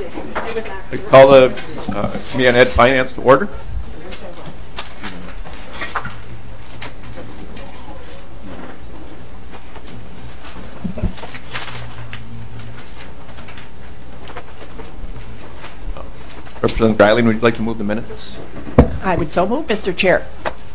I call the Committee on Ed Finance to order. Representative Greiling, would you like to move the minutes? I would so move, Mr. Chair.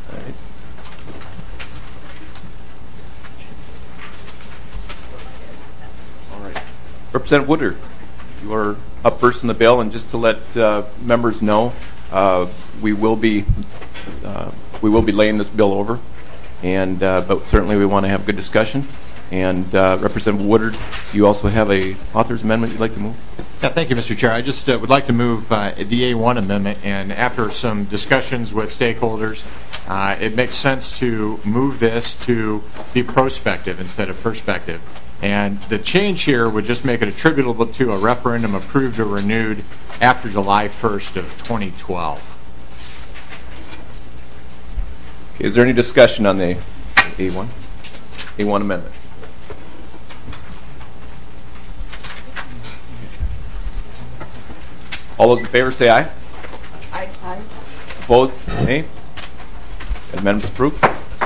All right. Representative Woodard, you are up first in the bill, and just to let members know, we will be laying this bill over, and but certainly we want to have good discussion. And Representative Woodard, you also have a author's amendment you'd like to move? Yeah, thank you, Mr. Chair. I just would like to move the A1 amendment, and after some discussions with stakeholders, it makes sense to move this to be prospective instead of perspective. And the change here would just make it attributable to a referendum approved or renewed after July 1st of 2012. Okay, is there any discussion on the A1 amendment? All those in favor say aye. Aye. Opposed? Nay. The amendment's approved.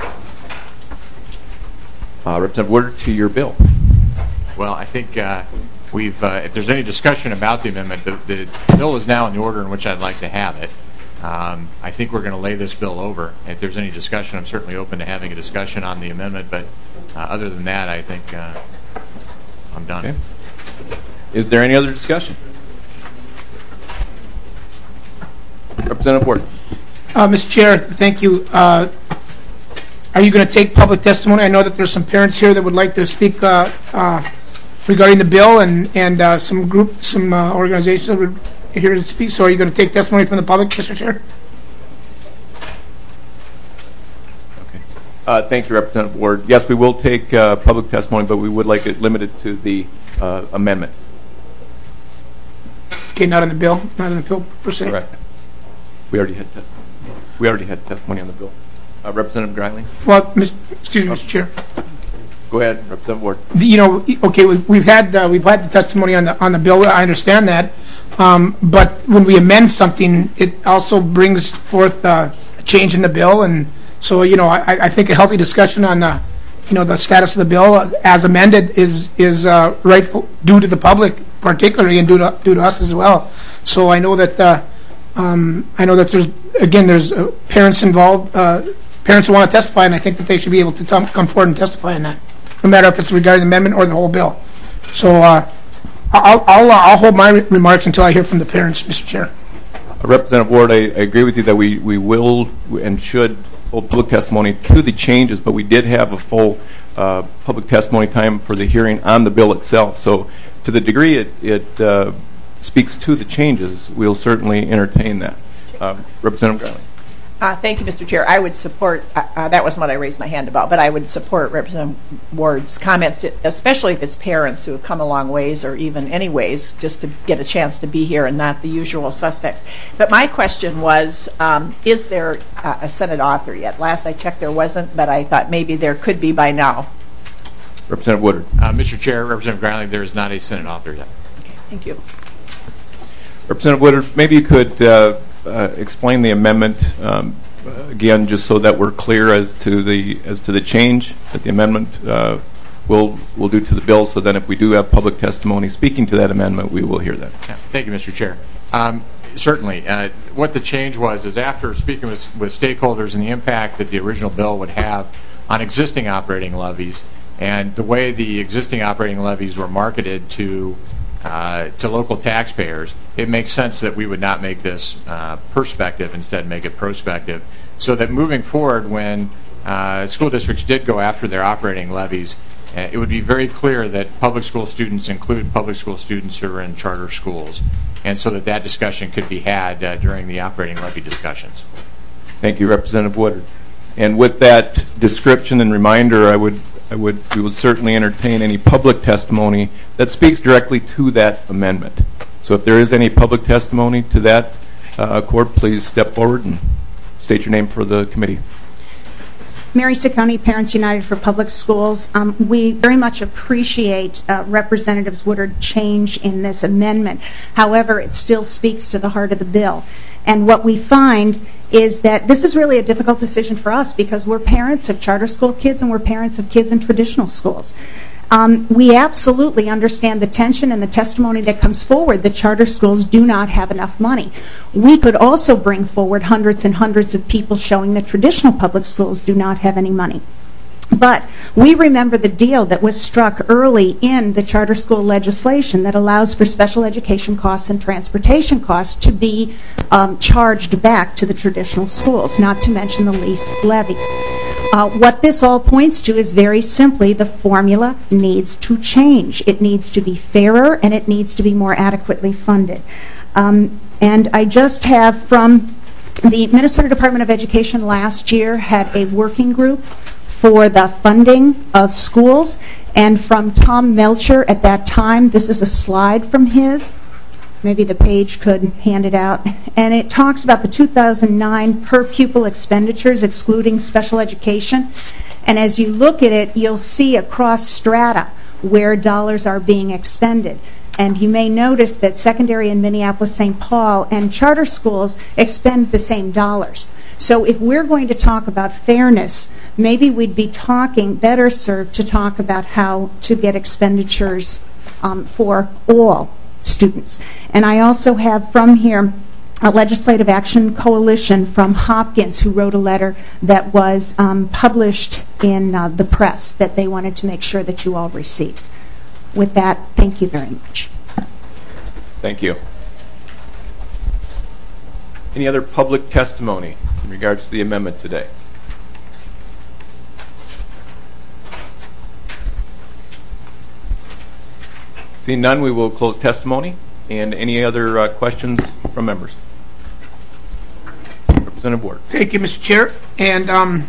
Representative Woodard, to your bill. Well, I think if there's any discussion about the amendment, the bill is now in the order in which I'd like to have it. I think we're going to lay this bill over. If there's any discussion, I'm certainly open to having a discussion on the amendment, but other than that, I think I'm done. Okay. Is there any other discussion? Representative Ward. Mr. Chair, thank you. Are you going to take public testimony? I know that there's some parents here that would like to speak regarding the bill, and some organizations that are here to speak. So are you going to take testimony from the public, Mr. Chair? Okay. Thank you, Representative Ward. Yes, we will take public testimony, but we would like it limited to the amendment. Okay, not on the bill per se. Correct. We already had testimony on the bill. Representative Greiling. Well, excuse me, Mr. Chair. Go ahead, Representative Ward. Okay, we've had the testimony on the bill. I understand that, but when we amend something, it also brings forth a change in the bill, and so I think a healthy discussion on the status of the bill as amended is rightful, due to the public particularly, and due to us as well. So I know that there's parents involved, parents who want to testify, and I think that they should be able to come forward and testify on that, no matter if it's regarding the amendment or the whole bill. So I'll hold my remarks until I hear from the parents, Mr. Chair. Representative Ward, I agree with you that we will and should hold public testimony to the changes, but we did have a full public testimony time for the hearing on the bill itself. So to the degree it speaks to the changes, we'll certainly entertain that. Representative Greiling. Thank you, Mr. Chair. I would support, that wasn't what I raised my hand about, but I would support Representative Ward's comments, especially if it's parents who have come a long ways, or even any ways, just to get a chance to be here and not the usual suspects. But my question was, is there a Senate author yet? Last I checked there wasn't, but I thought maybe there could be by now. Representative Woodard. Mr. Chair, Representative Greiling, there is not a Senate author yet. Okay, thank you. Representative Woodard, maybe you could explain the amendment again, just so that we're clear as to the change that the amendment will do to the bill. So then, if we do have public testimony speaking to that amendment, we will hear that. Yeah, thank you, Mr. Chair. Certainly, what the change was is after speaking with stakeholders and the impact that the original bill would have on existing operating levies, and the way the existing operating levies were marketed to local taxpayers, it makes sense that we would not make this perspective, instead make it prospective, so that moving forward, when school districts did go after their operating levies, it would be very clear that public school students include public school students who are in charter schools, and so that discussion could be had during the operating levy discussions. Thank you, Representative Woodard. And with that description and reminder, we would certainly entertain any public testimony that speaks directly to that amendment. So if there is any public testimony to that accord, please step forward and state your name for the committee. Mary Ciccone, Parents United for Public Schools. We very much appreciate Representatives Woodard's change in this amendment. However, it still speaks to the heart of the bill. And what we find is that this is really a difficult decision for us because we're parents of charter school kids and we're parents of kids in traditional schools. We absolutely understand the tension and the testimony that comes forward that charter schools do not have enough money. We could also bring forward hundreds and hundreds of people showing that traditional public schools do not have any money. But we remember the deal that was struck early in the charter school legislation that allows for special education costs and transportation costs to be charged back to the traditional schools, not to mention the lease levy. What this all points to is very simply the formula needs to change. It needs to be fairer and it needs to be more adequately funded. And I just have from the Minnesota Department of Education last year had a working group for the funding of schools, and from Tom Melcher at that time, this is a slide from his, maybe the page could hand it out, and it talks about the 2009 per pupil expenditures excluding special education, and as you look at it, you'll see across strata where dollars are being expended. And you may notice that secondary in Minneapolis, St. Paul, and charter schools expend the same dollars. So if we're going to talk about fairness, maybe we'd be talking better served to talk about how to get expenditures for all students. And I also have from here a Legislative Action Coalition from Hopkins who wrote a letter that was published in the press that they wanted to make sure that you all received. With that, thank you very much. Thank you. Any other public testimony in regards to the amendment today? Seeing none, we will close testimony. And any other questions from members? Representative Ward. Thank you, Mr. Chair. And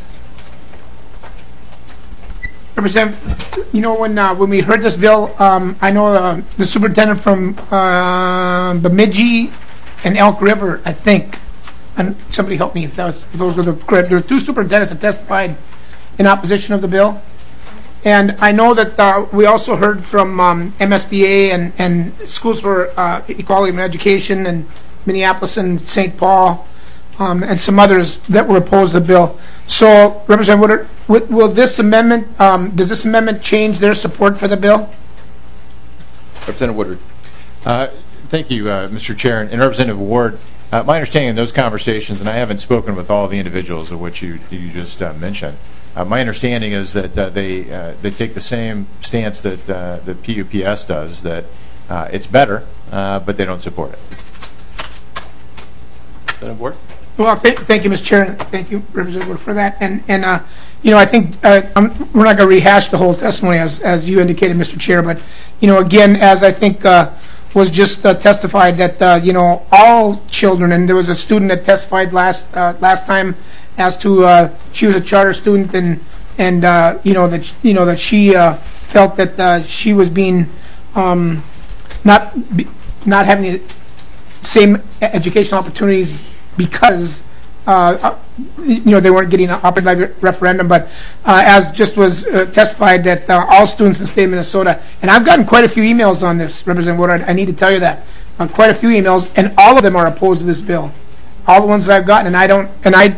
Representative, you know, when we heard this bill, I know the superintendent from Bemidji and Elk River, I think, and somebody help me if those were the correct. There were two superintendents that testified in opposition of the bill. And I know that we also heard from MSBA and Schools for Equality in Education and Minneapolis and St. Paul and some others that were opposed to the bill. So, Representative Woodard, will this amendment, does this amendment change their support for the bill? Representative Woodard. Thank you, Mr. Chair. And Representative Ward, my understanding in those conversations, and I haven't spoken with all the individuals of which you just mentioned, my understanding is that they take the same stance that the PUPS does, that it's better, but they don't support it. Representative Ward. Well, thank you, Mr. Chair, and thank you, Representative Wood, for that. And you know, I think we're not going to rehash the whole testimony as you indicated, Mr. Chair. But you know, again, as I think was just testified that you know, all children, and there was a student that testified last time as to she was a charter student, and you know that she felt that she was being not having the same educational opportunities because you know, they weren't getting operated by referendum, but as just was testified that all students in the state of Minnesota, and I've gotten quite a few emails on this, Representative Woodard, I need to tell you that, quite a few emails, and all of them are opposed to this bill. All the ones that I've gotten, and I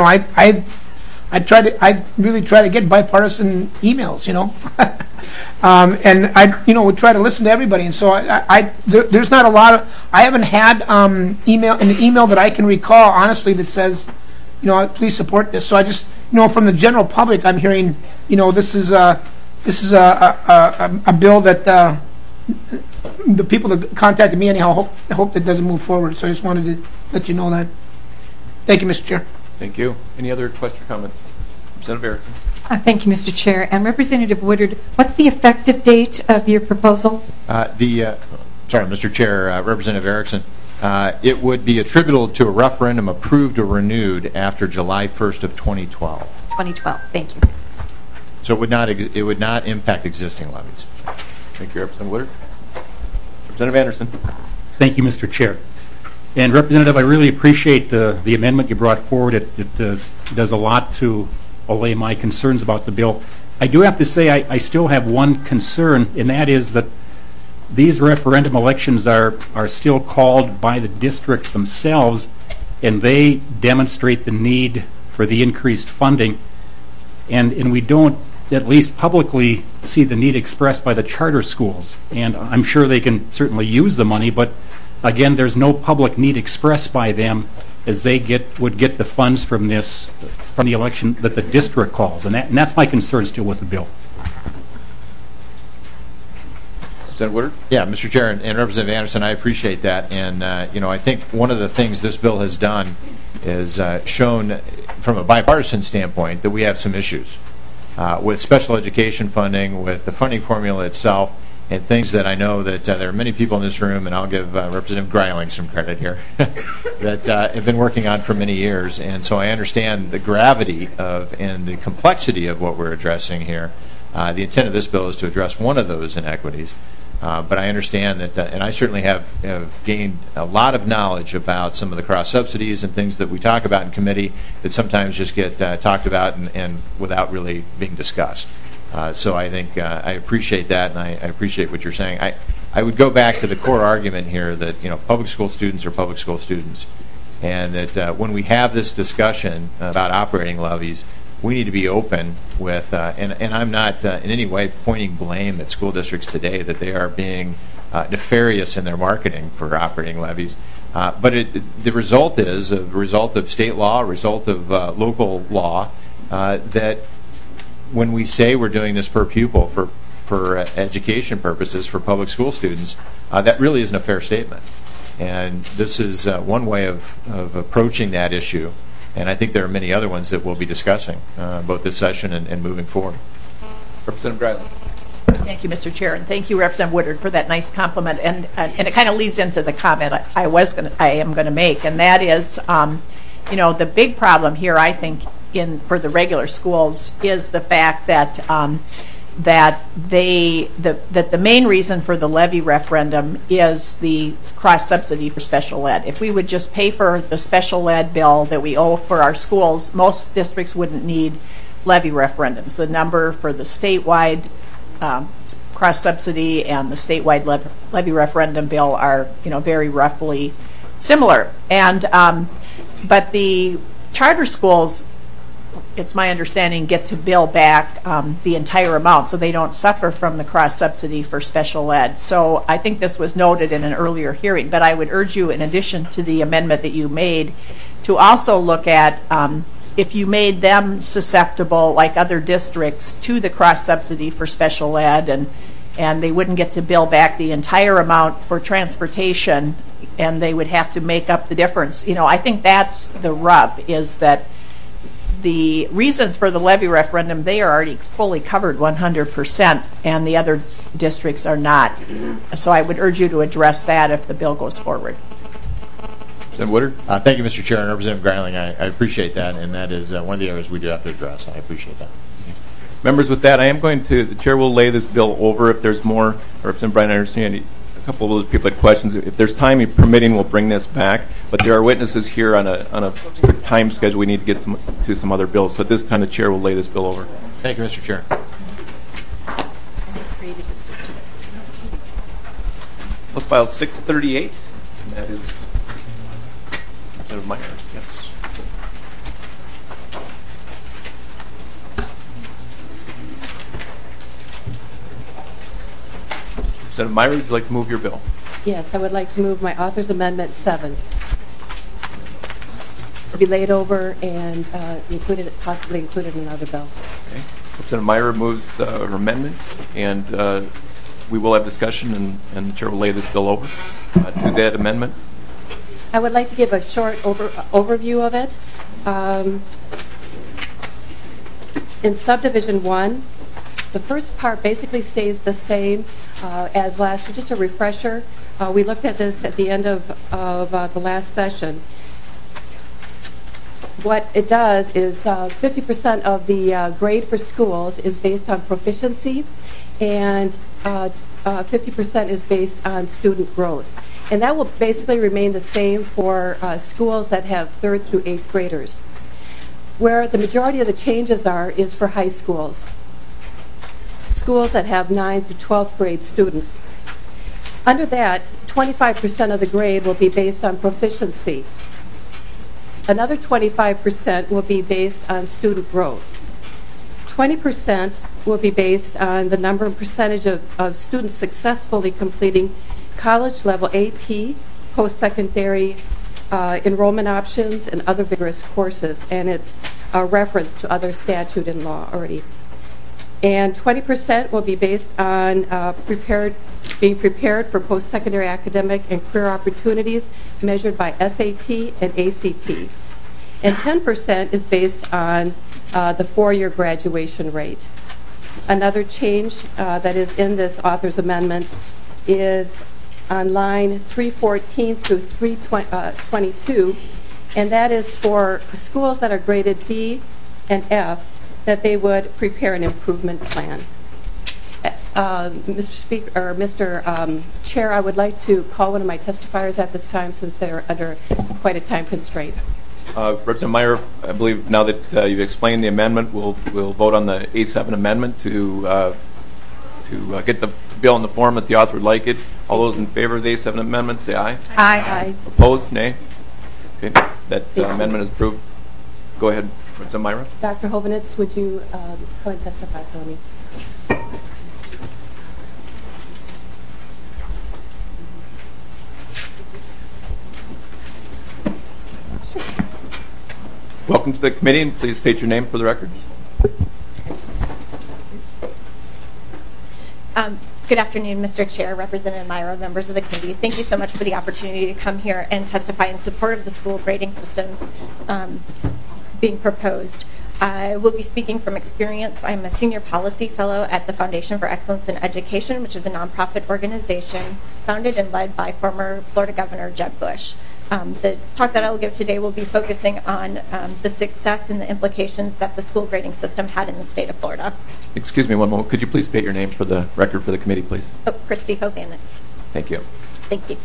really try to get bipartisan emails, you know. And I, you know, would try to listen to everybody, and so there's not a lot of, I haven't had an email that I can recall honestly that says, you know, please support this. So I just, you know, from the general public, I'm hearing, you know, this is a bill that the people that contacted me anyhow hope that doesn't move forward. So I just wanted to let you know that. Thank you, Mr. Chair. Thank you. Any other questions or comments? Representative Erickson. Thank you, Mr. Chair. And Representative Woodard, what's the effective date of your proposal? Sorry, Mr. Chair, Representative Erickson. It would be attributable to a referendum approved or renewed after July 1st of 2012. 2012. Thank you. So it would not impact existing levies. Thank you, Representative Woodard. Representative Anderson. Thank you, Mr. Chair. And Representative, I really appreciate the amendment you brought forward. It does a lot to allay my concerns about the bill. I do have to say I still have one concern, and that is that these referendum elections are still called by the district themselves, and they demonstrate the need for the increased funding, and we don't at least publicly see the need expressed by the charter schools. And I'm sure they can certainly use the money, but again, there's no public need expressed by them as they would get the funds from the election that the district calls, and that's my concern still with the bill. Representative Woodard? Yeah, Mr. Chair and Representative Anderson, I appreciate that. And, I think one of the things this bill has done is shown from a bipartisan standpoint that we have some issues with special education funding, with the funding formula itself, and things that I know that there are many people in this room, and I'll give Representative Greiling some credit here, that have been working on for many years. And so I understand the gravity and the complexity of what we're addressing here. The intent of this bill is to address one of those inequities. But I understand that, and I certainly have gained a lot of knowledge about some of the cross subsidies and things that we talk about in committee that sometimes just get talked about and without really being discussed. So I think I appreciate that, and I appreciate what you're saying. I would go back to the core argument here that public school students are public school students, and that when we have this discussion about operating levies, we need to be open with, and I'm not in any way pointing blame at school districts today that they are being nefarious in their marketing for operating levies. But the result is a result of state law, a result of local law, that when we say we're doing this per pupil for education purposes for public school students, that really isn't a fair statement. And this is one way of approaching that issue. And I think there are many other ones that we'll be discussing, both this session and moving forward. Representative Greiling. Thank you, Mr. Chair, and thank you, Representative Woodard, for that nice compliment. And it kind of leads into the comment I am going to make, and that is, the big problem here, I think, for the regular schools is the fact that that the main reason for the levy referendum is the cross subsidy for special ed. If we would just pay for the special ed bill that we owe for our schools, most districts wouldn't need levy referendums. The number for the statewide cross subsidy and the statewide levy referendum bill are very roughly similar. And but the charter schools, it's my understanding, get to bill back the entire amount, so they don't suffer from the cross subsidy for special ed. So I think this was noted in an earlier hearing, but I would urge you, in addition to the amendment that you made, to also look at if you made them susceptible, like other districts, to the cross subsidy for special ed, and they wouldn't get to bill back the entire amount for transportation, and they would have to make up the difference. I think that's the rub, is that the reasons for the levy referendum, they are already fully covered 100%, and the other districts are not. So I would urge you to address that if the bill goes forward. Representative Woodard? Thank you, Mr. Chair, and Representative Greiling. I appreciate that, and that is one of the areas we do have to address. I appreciate that. Members, with that, the Chair will lay this bill over. If there's more, Representative Bryan, I understand a couple of other people had questions. If there's time permitting, we'll bring this back. But there are witnesses here on a strict time schedule. We need to get to some other bills. So at this time, the Chair will lay this bill over. Thank you, Mr. Chair. House File 638. And that is Representative Meyer. Yes. Representative Meyer, would you like to move your bill? Yes, I would like to move my author's amendment 7 to be laid over and possibly included in another bill. Okay. Representative Meyer moves her amendment, and we will have discussion, and the Chair will lay this bill over to that amendment. I would like to give a short overview of it. In subdivision 1, the first part basically stays the same as last year. Just a refresher. We looked at this at the end of the last session. What it does is 50% of the grade for schools is based on proficiency, and 50% is based on student growth. And that will basically remain the same for schools that have 3rd through 8th graders. Where the majority of the changes are is for high schools, schools that have 9th through 12th grade students. Under that, 25% of the grade will be based on proficiency. Another 25% will be based on student growth. 20% will be based on the number and percentage of students successfully completing college-level AP, post-secondary enrollment options, and other vigorous courses, and it's a reference to other statute and law already. And 20% will be based on being prepared for post-secondary academic and career opportunities measured by SAT and ACT. And 10% is based on the 4-year graduation rate. Another change that is in this author's amendment is on line 314 through 322, and that is for schools that are graded D and F, that they would prepare an improvement plan. Mr. Speaker, or Mr. Chair, I would like to call one of my testifiers at this time since they're under quite a time constraint. Representative Meyer, I believe now that you've explained the amendment, we'll vote on the A7 amendment to get the bill in the form that the author would like it. All those in favor of the A7 amendment, say aye. Aye. Opposed, nay. Okay, that amendment is approved. Go ahead, Representative Meyer. Dr. Hovanitz, would you come and testify for me? Welcome to the committee, and please state your name for the record. Good afternoon, Mr. Chair, Representative Myra, members of the committee. Thank you so much for the opportunity to come here and testify in support of the school grading system being proposed. I will be speaking from experience. I'm a senior policy fellow at the Foundation for Excellence in Education, which is a nonprofit organization founded and led by former Florida Governor Jeb Bush. The talk that I will give today will be focusing on the success and the implications that the school grading system had in the state of Florida. Excuse me one moment. Could you please state your name for the record for the committee, please? Oh, Christy Hovanitz. Thank you. Thank you.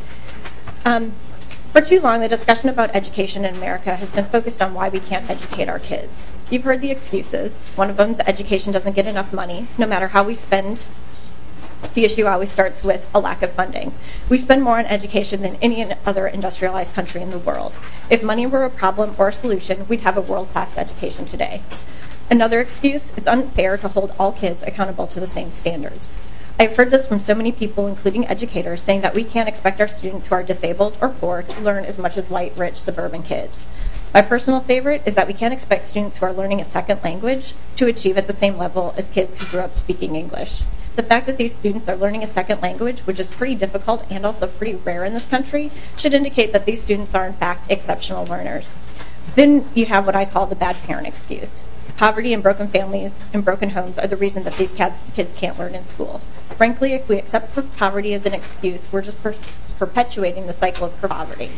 For too long, the discussion about education in America has been focused on why we can't educate our kids. You've heard the excuses. One of them is education doesn't get enough money. No matter how we spend, the issue always starts with a lack of funding. We spend more on education than any other industrialized country in the world. If money were a problem or a solution, we'd have a world-class education today. Another excuse, it's unfair to hold all kids accountable to the same standards. I've heard this from so many people, including educators, saying that we can't expect our students who are disabled or poor to learn as much as white, rich, suburban kids. My personal favorite is that we can't expect students who are learning a second language to achieve at the same level as kids who grew up speaking English. The fact that these students are learning a second language, which is pretty difficult and also pretty rare in this country, should indicate that these students are in fact exceptional learners. Then you have what I call the bad parent excuse. Poverty and broken families and broken homes are the reason that these kids can't learn in school. Frankly, if we accept poverty as an excuse, we're just perpetuating the cycle of poverty.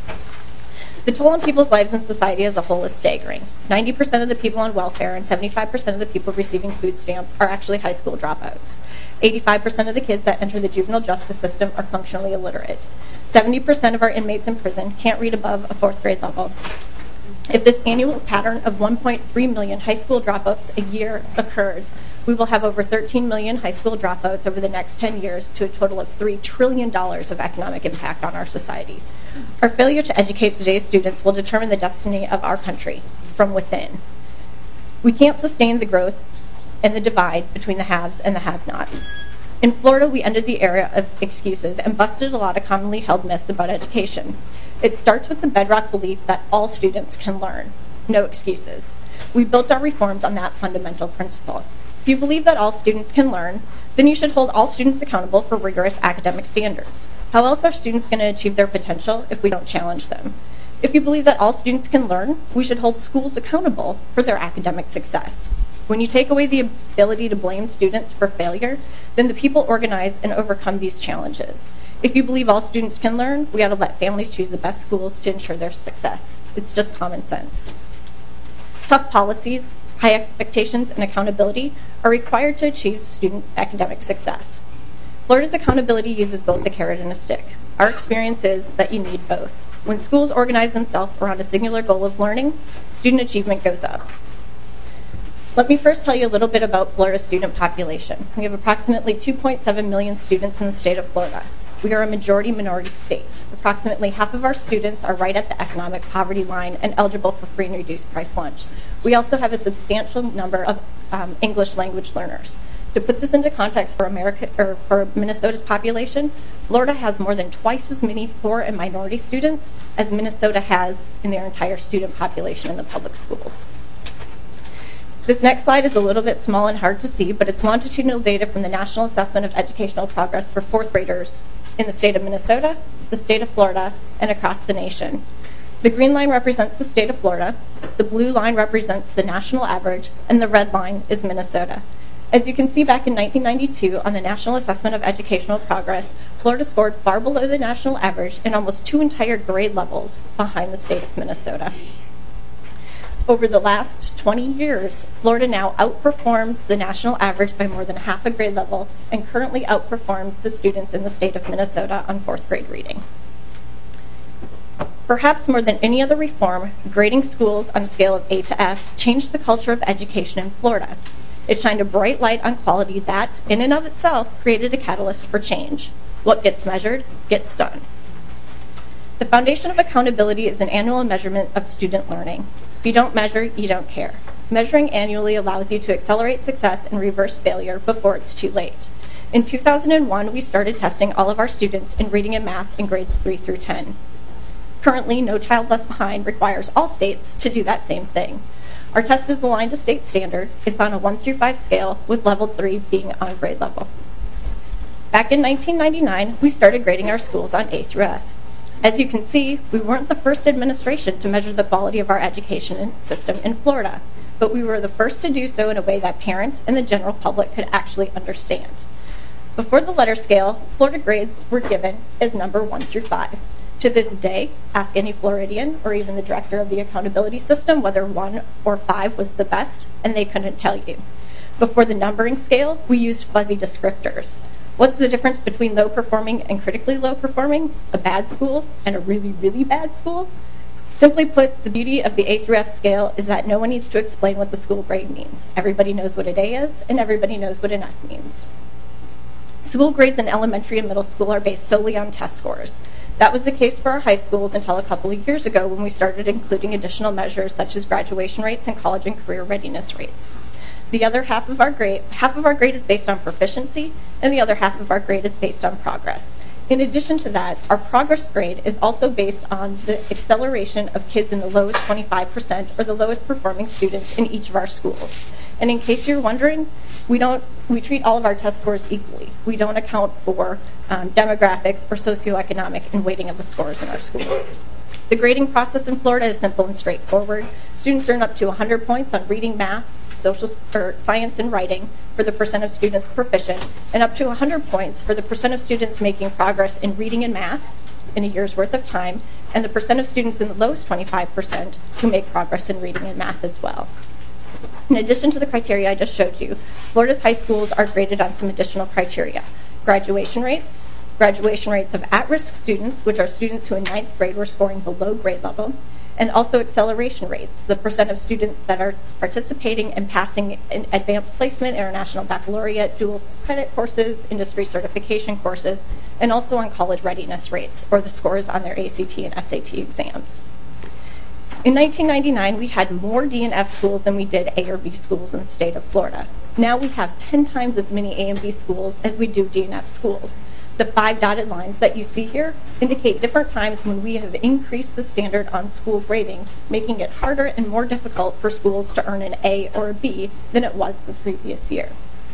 The toll on people's lives and society as a whole is staggering. 90% of the people on welfare and 75% of the people receiving food stamps are actually high school dropouts. 85% of the kids that enter the juvenile justice system are functionally illiterate. 70% of our inmates in prison can't read above a 4th grade level. If this annual pattern of 1.3 million high school dropouts a year occurs, we will have over 13 million high school dropouts over the next 10 years to a total of $3 trillion of economic impact on our society. Our failure to educate today's students will determine the destiny of our country from within. We can't sustain the growth and the divide between the haves and the have-nots. In Florida, we ended the era of excuses and busted a lot of commonly held myths about education. It starts with the bedrock belief that all students can learn. No excuses. We built our reforms on that fundamental principle. If you believe that all students can learn, then you should hold all students accountable for rigorous academic standards. How else are students going to achieve their potential if we don't challenge them? If you believe that all students can learn, we should hold schools accountable for their academic success. When you take away the ability to blame students for failure, then the people organize and overcome these challenges. If you believe all students can learn, we ought to let families choose the best schools to ensure their success. It's just common sense. Tough policies, high expectations, and accountability are required to achieve student academic success. Florida's accountability uses both a carrot and a stick. Our experience is that you need both. When schools organize themselves around a singular goal of learning, student achievement goes up. Let me first tell you a little bit about Florida's student population. We have approximately 2.7 million students in the state of Florida. We are a majority-minority state. Approximately half of our students are right at the economic poverty line and eligible for free and reduced price lunch. We also have a substantial number of English language learners. To put this into context for Minnesota's population, Florida has more than twice as many poor and minority students as Minnesota has in their entire student population in the public schools. This next slide is a little bit small and hard to see, but it's longitudinal data from the National Assessment of Educational Progress for fourth graders in the state of Minnesota, the state of Florida, and across the nation. The green line represents the state of Florida, the blue line represents the national average, and the red line is Minnesota. As you can see, back in 1992, on the National Assessment of Educational Progress, Florida scored far below the national average and almost 2 entire grade levels behind the state of Minnesota. Over the last 20 years, Florida now outperforms the national average by more than half a grade level and currently outperforms the students in the state of Minnesota on fourth grade reading. Perhaps more than any other reform, grading schools on a scale of A to F changed the culture of education in Florida. It shined a bright light on quality that, in and of itself, created a catalyst for change. What gets measured gets done. The foundation of accountability is an annual measurement of student learning. If you don't measure, you don't care. Measuring annually allows you to accelerate success and reverse failure before it's too late. In 2001, we started testing all of our students in reading and math in grades 3 through 10. Currently, No Child Left Behind requires all states to do that same thing. Our test is aligned to state standards. It's on a 1 through 5 scale, with level 3 being on grade level. Back in 1999, we started grading our schools on A through F. As you can see, we weren't the first administration to measure the quality of our education system in Florida, but we were the first to do so in a way that parents and the general public could actually understand. Before the letter scale, Florida grades were given as number 1 through 5. To this day, ask any Floridian or even the director of the accountability system whether 1 or 5 was the best, and they couldn't tell you. Before the numbering scale, we used fuzzy descriptors. What's the difference between low performing and critically low performing, a bad school and a really, really bad school? Simply put, the beauty of the A through F scale is that no one needs to explain what the school grade means. Everybody knows what an A is, and everybody knows what an F means. School grades in elementary and middle school are based solely on test scores. That was the case for our high schools until a couple of years ago when we started including additional measures such as graduation rates and college and career readiness rates. The other half of our grade is based on proficiency, and the other half of our grade is based on progress. In addition to that, our progress grade is also based on the acceleration of kids in the lowest 25% or the lowest performing students in each of our schools. And in case you're wondering, we treat all of our test scores equally. We don't account for demographics or socioeconomic and weighting of the scores in our schools. The grading process in Florida is simple and straightforward. Students earn up to 100 points on reading, math, science, and writing for the percent of students proficient, and up to 100 points for the percent of students making progress in reading and math in a year's worth of time, and the percent of students in the lowest 25% who make progress in reading and math as well. In addition to the criteria I just showed you, Florida's high schools are graded on some additional criteria. Graduation rates of at-risk students, which are students who in 9th grade were scoring below grade level, and also acceleration rates, the percent of students that are participating and passing in advanced placement, international baccalaureate, dual credit courses, industry certification courses, and also on college readiness rates, or the scores on their ACT and SAT exams. In 1999, we had more D and F schools than we did A or B schools in the state of Florida. Now we have 10 times as many A and B schools as we do D and F schools. The 5 dotted lines that you see here indicate different times when we have increased the standard on school grading, making it harder and more difficult for schools to earn an A or a B than it was the previous year.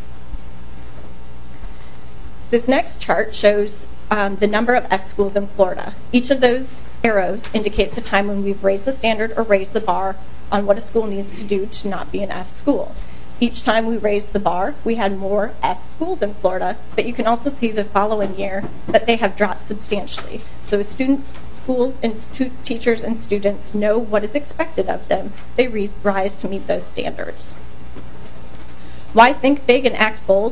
This next chart shows the number of F schools in Florida. Each of those arrows indicates a time when we've raised the standard or raised the bar on what a school needs to do to not be an F school. Each time we raised the bar, we had more F schools in Florida, but you can also see the following year that they have dropped substantially. So as students, schools, and teachers and students know what is expected of them, they rise to meet those standards. Why think big and act bold?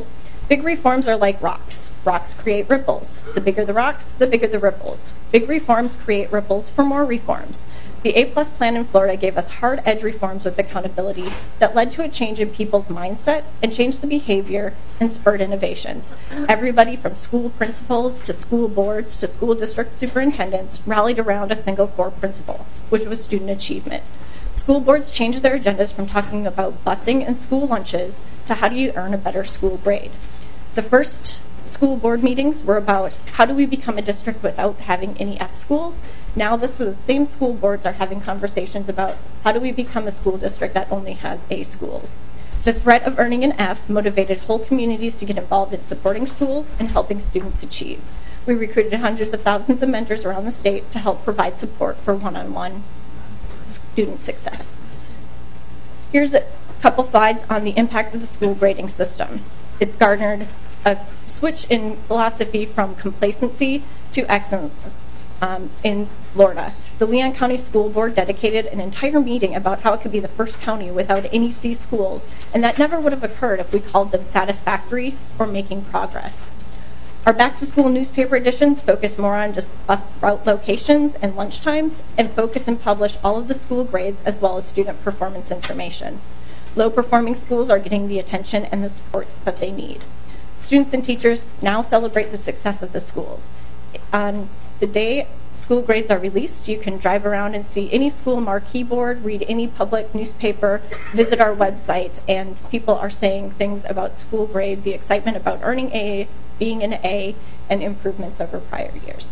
Big reforms are like rocks. Rocks create ripples. The bigger the rocks, the bigger the ripples. Big reforms create ripples for more reforms. The A-Plus plan in Florida gave us hard edge reforms with accountability that led to a change in people's mindset and changed the behavior and spurred innovations. Everybody from school principals to school boards to school district superintendents rallied around a single core principle, which was student achievement. School boards changed their agendas from talking about busing and school lunches to how do you earn a better school grade. The first school board meetings were about how do we become a district without having any F schools. Now the same school boards are having conversations about how do we become a school district that only has A schools. The threat of earning an F motivated whole communities to get involved in supporting schools and helping students achieve. We recruited hundreds of thousands of mentors around the state to help provide support for one-on-one student success. Here's a couple slides on the impact of the school grading system. It's garnered a switch in philosophy from complacency to excellence in Florida. The Leon County School Board dedicated an entire meeting about how it could be the first county without any C schools, and that never would have occurred if we called them satisfactory or making progress. Our back-to-school newspaper editions focus more on just bus route locations and lunch times, and focus and publish all of the school grades as well as student performance information. Low-performing schools are getting the attention and the support that they need. Students and teachers now celebrate the success of the schools. On the day school grades are released, you can drive around and see any school marquee board, read any public newspaper, visit our website, and people are saying things about school grade, the excitement about earning A, being an A, and improvements over prior years.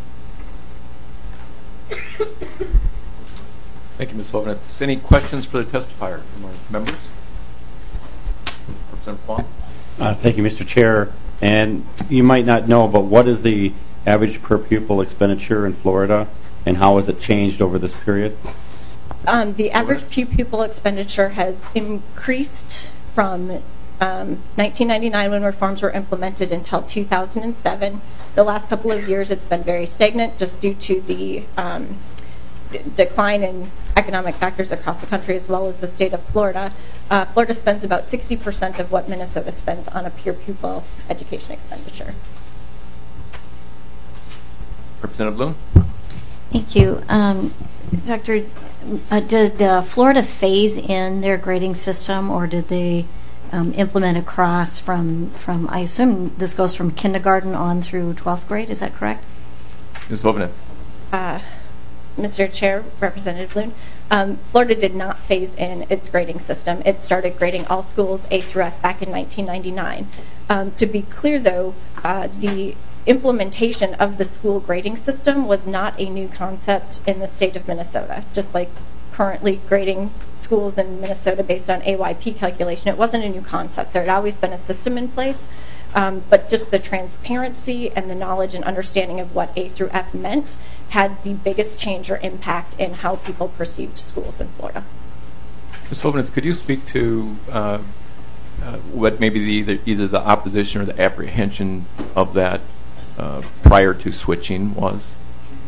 Thank you, Ms. Hovnitz. Any questions for the testifier from our members? Representative Kwong. Thank you, Mr. Chair. And you might not know, but what is the average per pupil expenditure in Florida, and how has it changed over this period? The average pupil expenditure has increased from 1999 when reforms were implemented until 2007. The last couple of years it's been very stagnant just due to the decline in economic factors across the country as well as the state of Florida. Florida spends about 60% of what Minnesota spends on a per pupil education expenditure. Representative Bloom. Thank you. Doctor, did Florida phase in their grading system, or did they implement across from, I assume this goes from kindergarten on through 12th grade, is that correct? Ms. Hovnitz. Mr. Chair, Representative Bloom, Florida did not phase in its grading system. It started grading all schools A through F back in 1999. To be clear, though, the implementation of the school grading system was not a new concept in the state of Minnesota. Just like currently grading schools in Minnesota based on AYP calculation, it wasn't a new concept. There had always been a system in place, but just the transparency and the knowledge and understanding of what A through F meant had the biggest change or impact in how people perceived schools in Florida. Ms. Hovnitz, could you speak to what maybe either the opposition or the apprehension of that prior to switching was,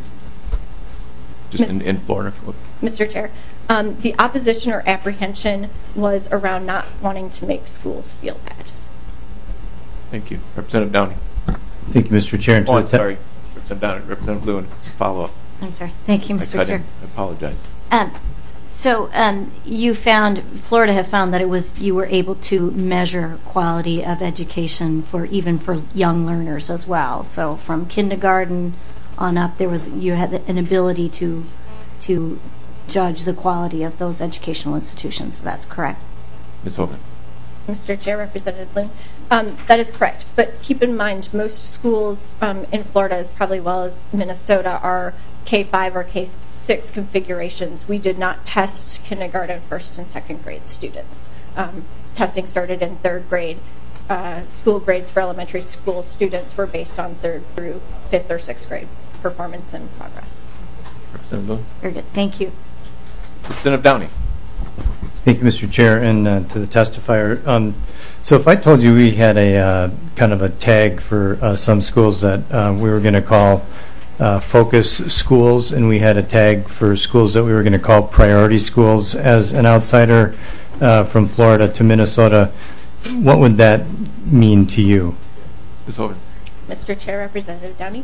just in Florida? Mr. Chair, the opposition or apprehension was around not wanting to make schools feel bad. Thank you. Representative Downing. Thank you, Mr. Chair. Oh, I'm sorry. Representative Downing. Representative Lewin, follow up. I'm sorry. Thank you, Mr. Chair. I apologize. So you found, Florida have found that you were able to measure quality of education even for young learners as well. So from kindergarten on up, you had an ability to judge the quality of those educational institutions. Is that correct? Ms. Hovnitz. Mr. Chair, Representative Bloom, that is correct. But keep in mind, most schools in Florida, as probably well as Minnesota, are K-5 or K-6 configurations. We did not test kindergarten, first and second grade students. Testing started in third grade. School grades for elementary school students were based on third through fifth or sixth grade performance and progress. Representative Bloom. Very good. Thank you. Representative Downing. Thank you, Mr. Chair, and to the testifier. So if I told you we had a kind of a tag for some schools that we were going to call focus schools, and we had a tag for schools that we were going to call priority schools, as an outsider from Florida to Minnesota, what would that mean to you? Ms. Hovind. Mr. Chair, Representative Downey.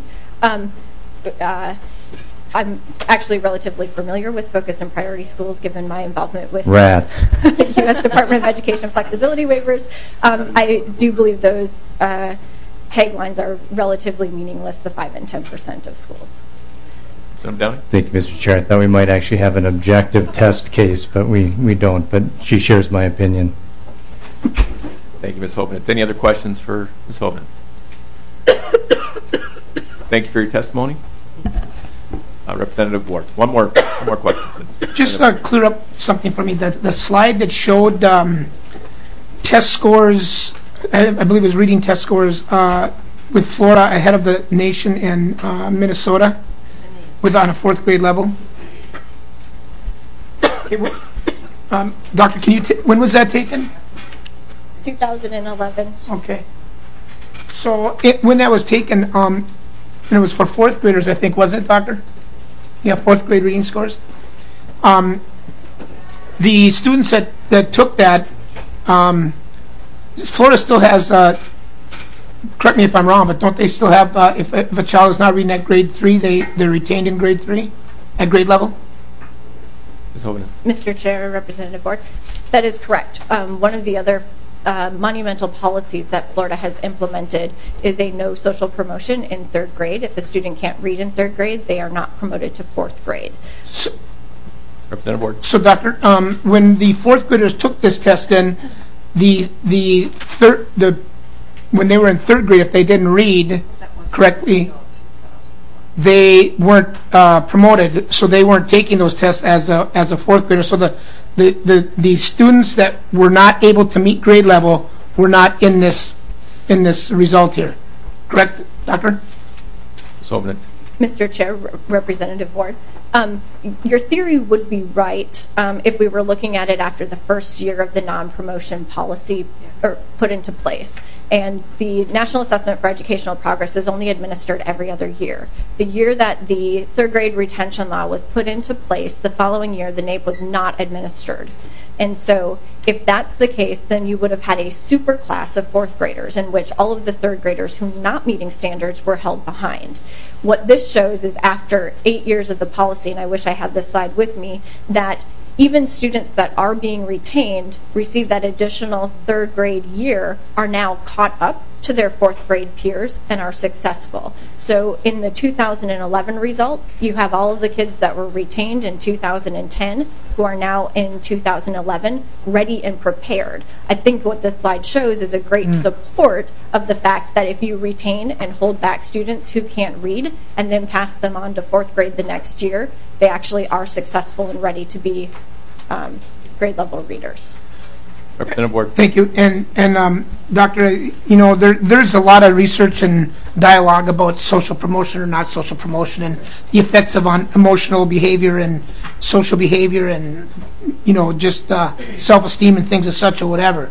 I'm actually relatively familiar with focus and priority schools given my involvement with Rats. U.S. Department of Education flexibility waivers. I do believe those taglines are relatively meaningless, the 5 and 10% of schools. Senator Downey. Thank you, Mr. Chair. I thought we might actually have an objective test case, but we don't. But she shares my opinion. Thank you, Ms. Hovind. Any other questions for Ms. Hovind? Thank you for your testimony. Representative Ward. One more question. Just clear up something for me. The slide that showed test scores, I believe it was reading test scores, with Florida ahead of the nation in Minnesota, on a 4th grade level. Okay, Doctor, when was that taken? 2011. Okay. So when that was taken, and it was for 4th graders, I think, wasn't it, Doctor? Yeah, 4th grade reading scores. The students that took that, Florida still has, correct me if I'm wrong, but don't they still have, if a child is not reading at grade 3, they're retained in grade 3, at grade level? Ms. Hovind. Mr. Chair, Representative Ward, that is correct. One of the other monumental policies that Florida has implemented is a no social promotion in 3rd grade. If a student can't read in 3rd grade, they are not promoted to 4th grade. Representative Ward. So, Doctor, when the 4th graders took this test, then when they were in 3rd grade, if they didn't read correctly, they weren't promoted, so they weren't taking those tests as a 4th grader. So the students that were not able to meet grade level were not in this result here. Correct, Doctor? Ms. Hovind. Mr. Chair, Representative Ward, your theory would be right if we were looking at it after the first year of the non-promotion policy put into place. And the National Assessment for Educational Progress is only administered every other year. The year that the 3rd grade retention law was put into place, the following year the NAEP was not administered. And so if that's the case, then you would have had a super class of 4th graders in which all of the 3rd graders who were not meeting standards were held behind. What this shows is after 8 years of the policy, and I wish I had this slide with me, that even students that are being retained, receive that additional 3rd grade year, are now caught up to their 4th grade peers and are successful. So in the 2011 results, you have all of the kids that were retained in 2010 who are now in 2011 ready and prepared. I think what this slide shows is a great support of the fact that if you retain and hold back students who can't read and then pass them on to 4th grade the next year, they actually are successful and ready to be grade level readers. Representative Ward. Thank you. And Doctor, there's a lot of research and dialogue about social promotion or not social promotion and the effects of on emotional behavior and social behavior and just self-esteem and things as such or whatever.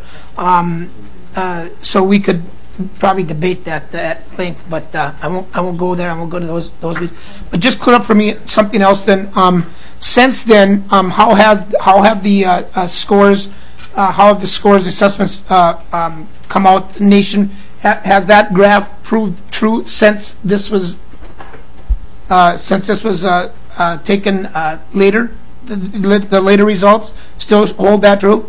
So we could probably debate that at length, but I won't go there. I won't go to those. But just clear up for me something else. Then since then, how have the scores? How have the scores assessments come out nation? Has that graph proved true since this was taken later? The later results still hold that true?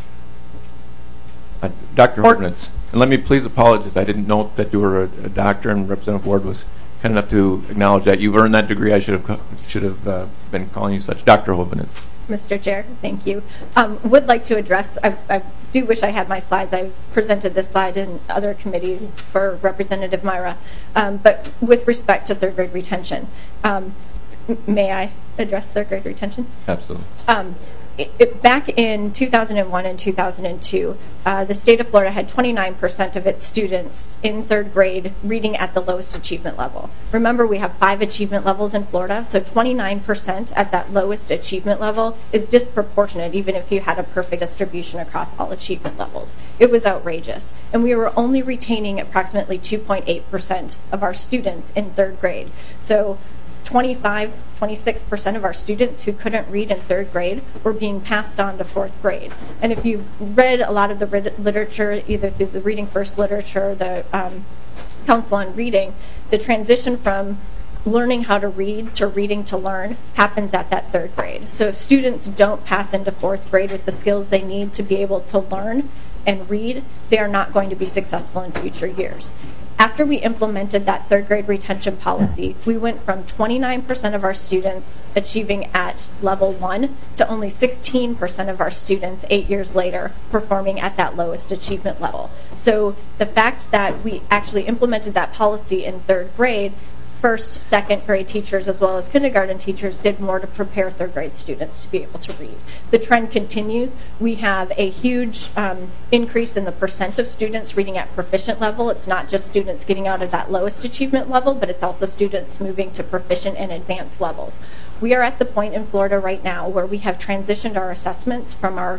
Dr. Hortnitz, and let me please apologize. I didn't know that you were a doctor, and Representative Ward was kind enough to acknowledge that. You've earned that degree. I should have been calling you such. Dr. Hortnitz. Mr. Chair, thank you. Would like to address, I do wish I had my slides. I've presented this slide in other committees for Representative Myra. But with respect to 3rd grade retention, may I address 3rd grade retention? Absolutely. Back in 2001 and 2002, the state of Florida had 29% of its students in 3rd grade reading at the lowest achievement level. Remember, we have 5 achievement levels in Florida, so 29% at that lowest achievement level is disproportionate, even if you had a perfect distribution across all achievement levels. It was outrageous. And we were only retaining approximately 2.8% of our students in 3rd grade. So 26% of our students who couldn't read in third grade were being passed on to fourth grade. And if you've read a lot of the literature, either through the Reading First literature or the Council on Reading, the transition from learning how to read to reading to learn happens at that third grade. So if students don't pass into fourth grade with the skills they need to be able to learn and read, they are not going to be successful in future years. After we implemented that third grade retention policy, we went from 29% of our students achieving at level 1 to only 16% of our students 8 years later performing at that lowest achievement level. So the fact that we actually implemented that policy in third grade, first, second grade teachers as well as kindergarten teachers did more to prepare third grade students to be able to read. The trend continues. We have a huge increase in the percent of students reading at proficient level. It's not just students getting out of that lowest achievement level, but it's also students moving to proficient and advanced levels. We are at the point in Florida right now where we have transitioned our assessments from our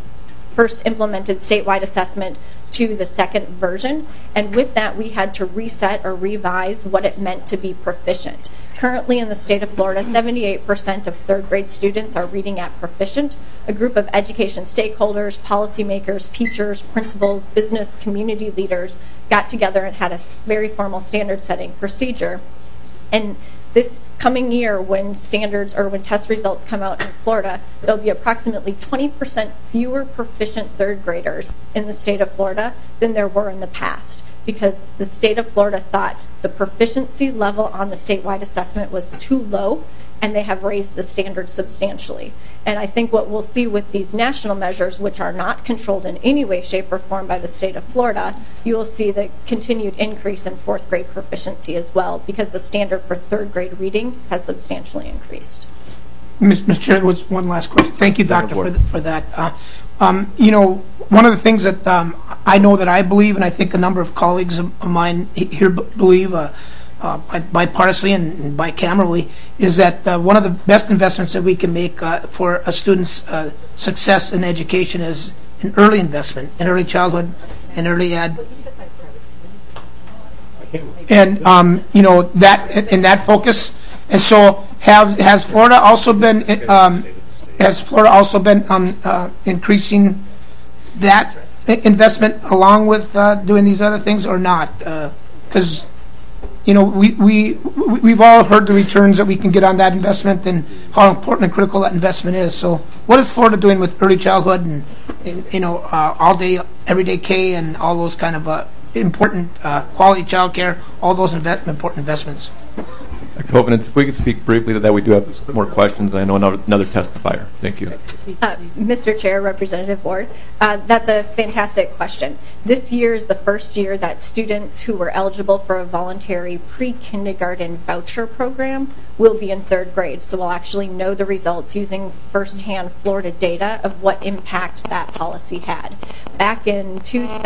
first implemented statewide assessment to the second version, and with that we had to reset or revise what it meant to be proficient. Currently in the state of Florida, 78% of third grade students are reading at proficient. A group of education stakeholders, policymakers, teachers, principals, business, community leaders got together and had a very formal standard setting procedure. And this coming year, when standards or when test results come out in Florida, there'll be approximately 20% fewer proficient third graders in the state of Florida than there were in the past, because the state of Florida thought the proficiency level on the statewide assessment was too low, and they have raised the standard substantially. And I think what we'll see with these national measures, which are not controlled in any way, shape, or form by the state of Florida, you will see the continued increase in fourth grade proficiency as well, because the standard for third grade reading has substantially increased. Mr. Chair, there was one last question. Thank you, Doctor, for that. You know, one of the things that I know that I believe, and I think a number of colleagues of mine here believe, bipartisanly and bicamerally, is that one of the best investments that we can make for a student's success in education is an early investment, in early childhood, and early ed. And you know, that in that focus. And so, has Florida also been increasing that investment along with doing these other things, or not? Because you know, we've all heard the returns that we can get on that investment and how important and critical that investment is. So, what is Florida doing with early childhood and you know, all day, everyday K, and all those kind of important quality child care, all those important investments? Dr. Hovnitz, if we could speak briefly to that, we do have more questions. I know another testifier. Thank you. Mr. Chair, Representative Ward, that's a fantastic question. This year is the first year that students who were eligible for a voluntary pre-kindergarten voucher program will be in third grade. So we'll actually know the results using firsthand Florida data of what impact that policy had. Back in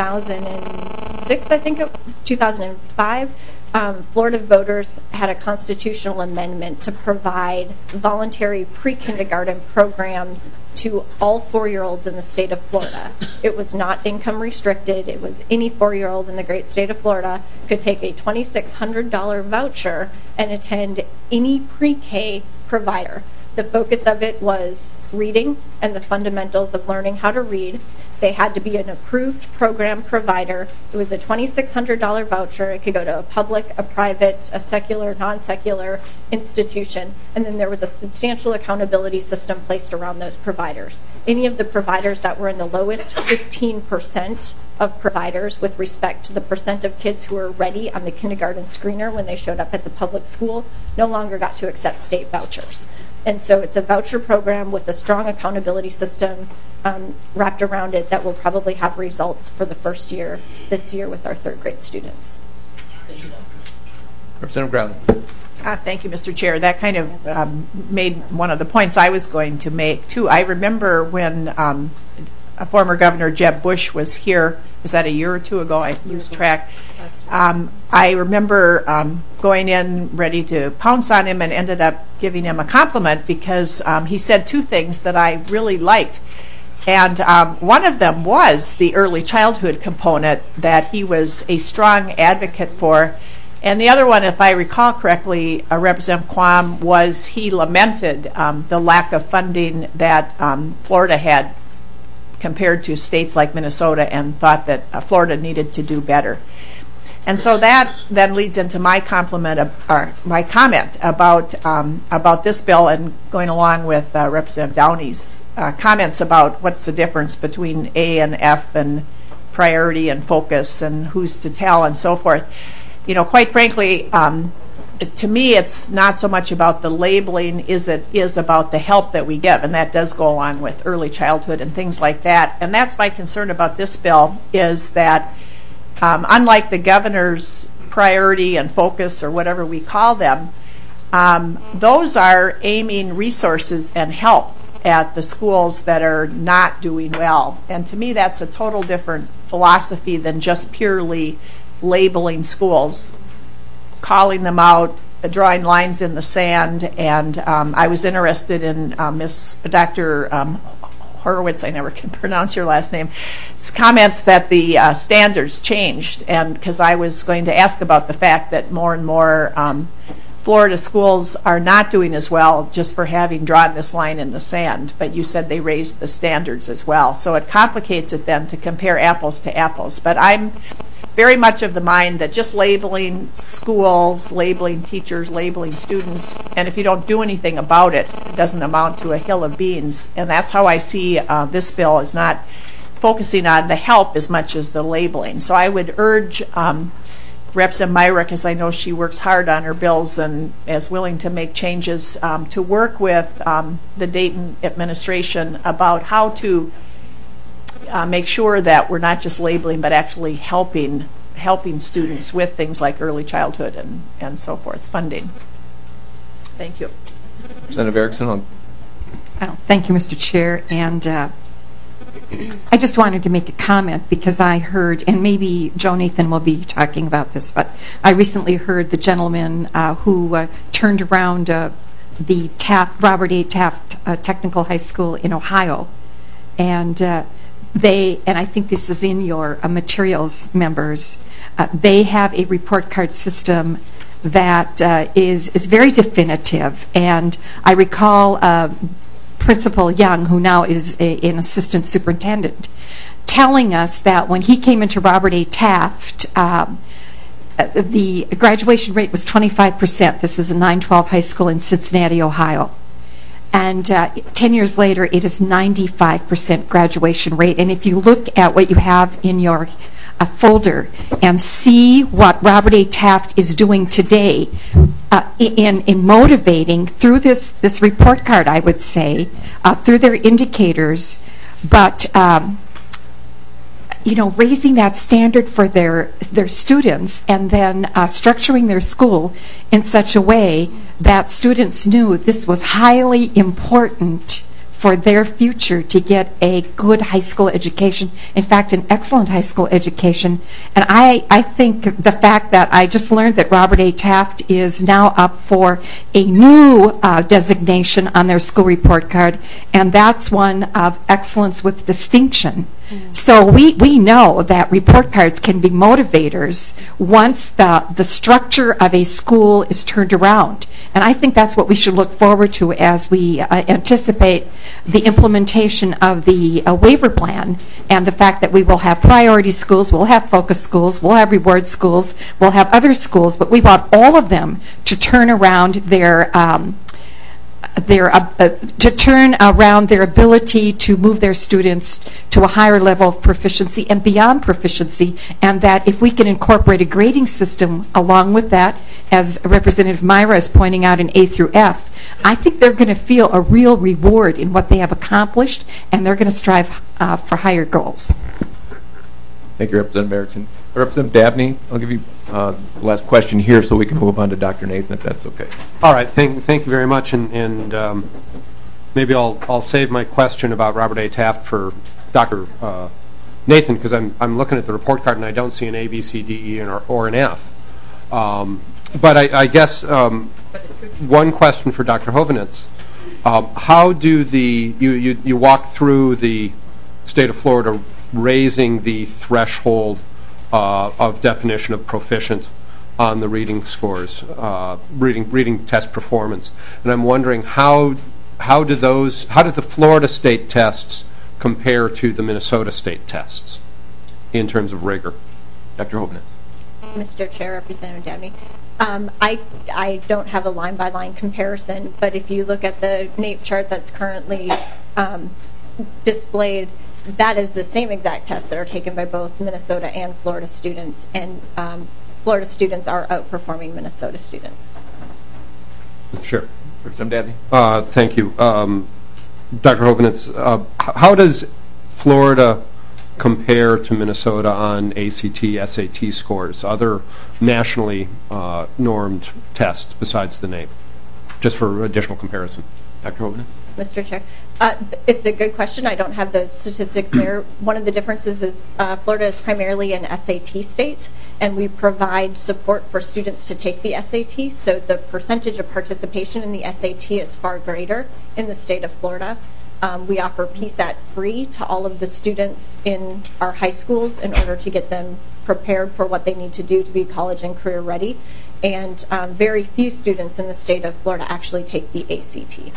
2006, I think 2005, Florida voters had a constitutional amendment to provide voluntary pre-kindergarten programs to all 4-year-olds in the state of Florida. It was not income restricted. It was any 4-year-old in the great state of Florida could take a $2,600 voucher and attend any pre-K provider. The focus of it was reading and the fundamentals of learning how to read. They had to be an approved program provider. It was a $2,600 voucher. It could go to a public, a private, a secular, non-secular institution, and then there was a substantial accountability system placed around those providers. Any of the providers that were in the lowest 15% of providers with respect to the percent of kids who were ready on the kindergarten screener when they showed up at the public school no longer got to accept state vouchers. And so it's a voucher program with a strong accountability system wrapped around it that will probably have results for the first year this year with our third grade students. Representative Growley. Thank you, Mr. Chair. That kind of made one of the points I was going to make, too. I remember when a former Governor, Jeb Bush, was here. Was that a year or two ago? I lose track. I remember going in ready to pounce on him and ended up giving him a compliment because he said two things that I really liked. And one of them was the early childhood component that he was a strong advocate for. And the other one, if I recall correctly, Representative Quam, was he lamented the lack of funding that Florida had compared to states like Minnesota, and thought that Florida needed to do better. And so that then leads into my comment about this bill, and going along with Representative Downey's comments about what's the difference between A and F and priority and focus and who's to tell and so forth. You know, quite frankly, to me, it's not so much about the labeling as it is about the help that we give, and that does go along with early childhood and things like that. And that's my concern about this bill, is that unlike the governor's priority and focus, or whatever we call them, those are aiming resources and help at the schools that are not doing well. And to me, that's a total different philosophy than just purely labeling schools, calling them out, drawing lines in the sand. And I was interested in Dr. Horowitz, I never can pronounce your last name, comments that the standards changed, and because I was going to ask about the fact that more and more Florida schools are not doing as well just for having drawn this line in the sand, but you said they raised the standards as well. So it complicates it then to compare apples to apples. But I'm very much of the mind that just labeling schools, labeling teachers, labeling students, and if you don't do anything about it, it doesn't amount to a hill of beans. And that's how I see this bill, is not focusing on the help as much as the labeling. So I would urge Representative Myrick, because I know she works hard on her bills and is willing to make changes, to work with the Dayton administration about how to make sure that we're not just labeling, but actually helping students with things like early childhood and so forth, funding. Thank you. Representative Erickson. Thank you, Mr. Chair. And I just wanted to make a comment, because I heard, and maybe Joe Nathan will be talking about this, but I recently heard the gentleman who turned around the Robert A. Taft Technical High School in Ohio, and I think this is in your materials, members, they have a report card system that is very definitive. And I recall Principal Young, who now is an assistant superintendent, telling us that when he came into Robert A. Taft, the graduation rate was 25%. This is a 912 high school in Cincinnati, Ohio. And 10 years later, it is 95% graduation rate. And if you look at what you have in your folder and see what Robert A. Taft is doing today in motivating through this report card, I would say, through their indicators, but raising that standard for their students, and then structuring their school in such a way that students knew this was highly important for their future to get a good high school education, in fact, an excellent high school education. And I think the fact that I just learned that Robert A. Taft is now up for a new designation on their school report card, and that's one of excellence with distinction. So we know that report cards can be motivators once the structure of a school is turned around. And I think that's what we should look forward to as we anticipate the implementation of the waiver plan, and the fact that we will have priority schools, we'll have focus schools, we'll have reward schools, we'll have other schools, but we want all of them to turn around their ability to move their students to a higher level of proficiency and beyond proficiency, and that if we can incorporate a grading system along with that, as Representative Myra is pointing out in A through F, I think they're going to feel a real reward in what they have accomplished, and they're going to strive for higher goals. Thank you, Representative Erickson. Representative Dabney, I'll give you the last question here so we can move on to Dr. Nathan, if that's okay. All right. Thank you very much. And maybe I'll save my question about Robert A. Taft for Dr. Nathan, because I'm looking at the report card and I don't see an A, B, C, D, E, or an F. But I guess one question for Dr. Hovnitz. How do you walk through the state of Florida raising the threshold of definition of proficient on the reading scores, reading test performance. And I'm wondering how do the Florida state tests compare to the Minnesota state tests in terms of rigor? Dr. Hovnitz. Mr. Chair, Representative Dabney. I don't have a line-by-line comparison, but if you look at the NAEP chart that's currently displayed, that is the same exact tests that are taken by both Minnesota and Florida students, and Florida students are outperforming Minnesota students. Sure. Representative Dabney. Thank you. Dr. Hovnitz, how does Florida compare to Minnesota on ACT, SAT scores, other nationally normed tests besides the NAEP, just for additional comparison? Dr. Hovnitz. Mr. Chair, it's a good question. I don't have the statistics there. One of the differences is Florida is primarily an SAT state, and we provide support for students to take the SAT, so the percentage of participation in the SAT is far greater in the state of Florida. We offer PSAT free to all of the students in our high schools in order to get them prepared for what they need to do to be college and career ready. And very few students in the state of Florida actually take the ACT.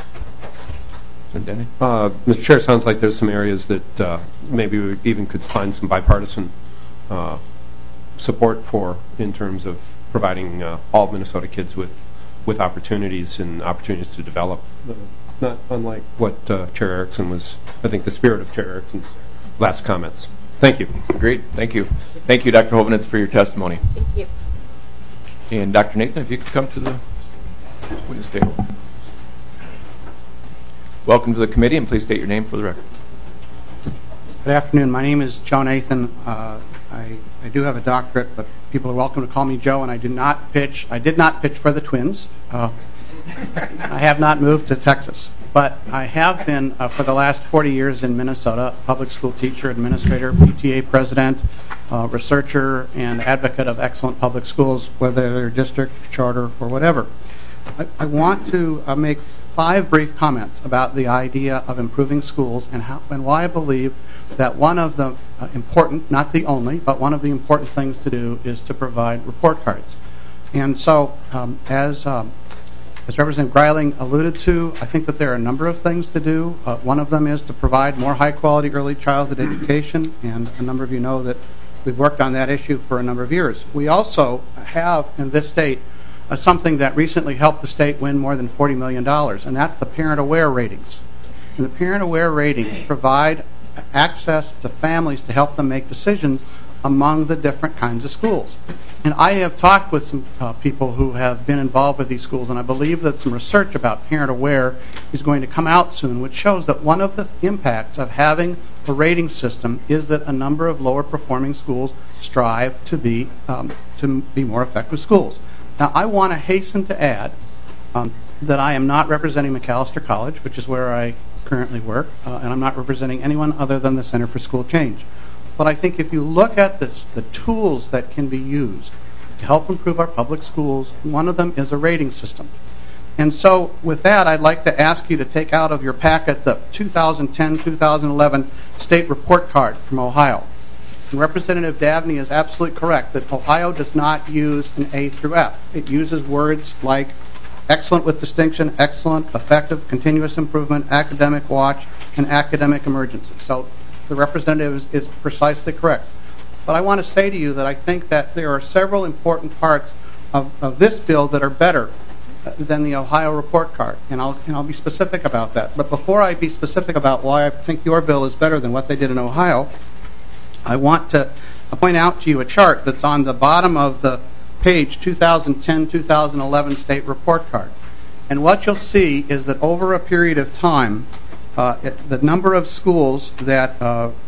Mr. Chair, sounds like there's some areas that maybe we even could find some bipartisan support for in terms of providing all Minnesota kids with opportunities and opportunities to develop. Not unlike what Chair Erickson was, I think, the spirit of Chair Erickson's last comments. Thank you. Great. Thank you. Thank you, Dr. Hovnitz, for your testimony. Thank you. And Dr. Nathan, if you could come to the witness table. Welcome to the committee, and please state your name for the record. Good afternoon. My name is Joe Nathan. I do have a doctorate, but people are welcome to call me Joe, and I did not pitch for the Twins. I have not moved to Texas, but I have been for the last 40 years in Minnesota, public school teacher, administrator, PTA president, researcher, and advocate of excellent public schools, whether they're district, charter, or whatever. I want to make 5 brief comments about the idea of improving schools and why I believe that one of the important, not the only, but one of the important things to do is to provide report cards. And so, as Representative Greiling alluded to, I think that there are a number of things to do. One of them is to provide more high-quality early childhood education, and a number of you know that we've worked on that issue for a number of years. We also have, in this state, something that recently helped the state win more than $40 million, and that's the parent-aware ratings. And the parent-aware ratings provide access to families to help them make decisions among the different kinds of schools. And I have talked with some people who have been involved with these schools, and I believe that some research about parent-aware is going to come out soon, which shows that one of the impacts of having a rating system is that a number of lower-performing schools strive to be more effective schools. Now, I want to hasten to add that I am not representing Macalester College, which is where I currently work, and I'm not representing anyone other than the Center for School Change. But I think if you look at the tools that can be used to help improve our public schools, one of them is a rating system. And so with that, I'd like to ask you to take out of your packet the 2010-2011 state report card from Ohio. And Representative Dabney is absolutely correct that Ohio does not use an A through F. It uses words like excellent with distinction, excellent, effective, continuous improvement, academic watch, and academic emergency. So the representative is precisely correct. But I want to say to you that I think that there are several important parts of this bill that are better than the Ohio report card, and I'll be specific about that. But before I be specific about why I think your bill is better than what they did in Ohio, I want to point out to you a chart that's on the bottom of the page, 2010-2011 state report card. And what you'll see is that over a period of time, the number of schools that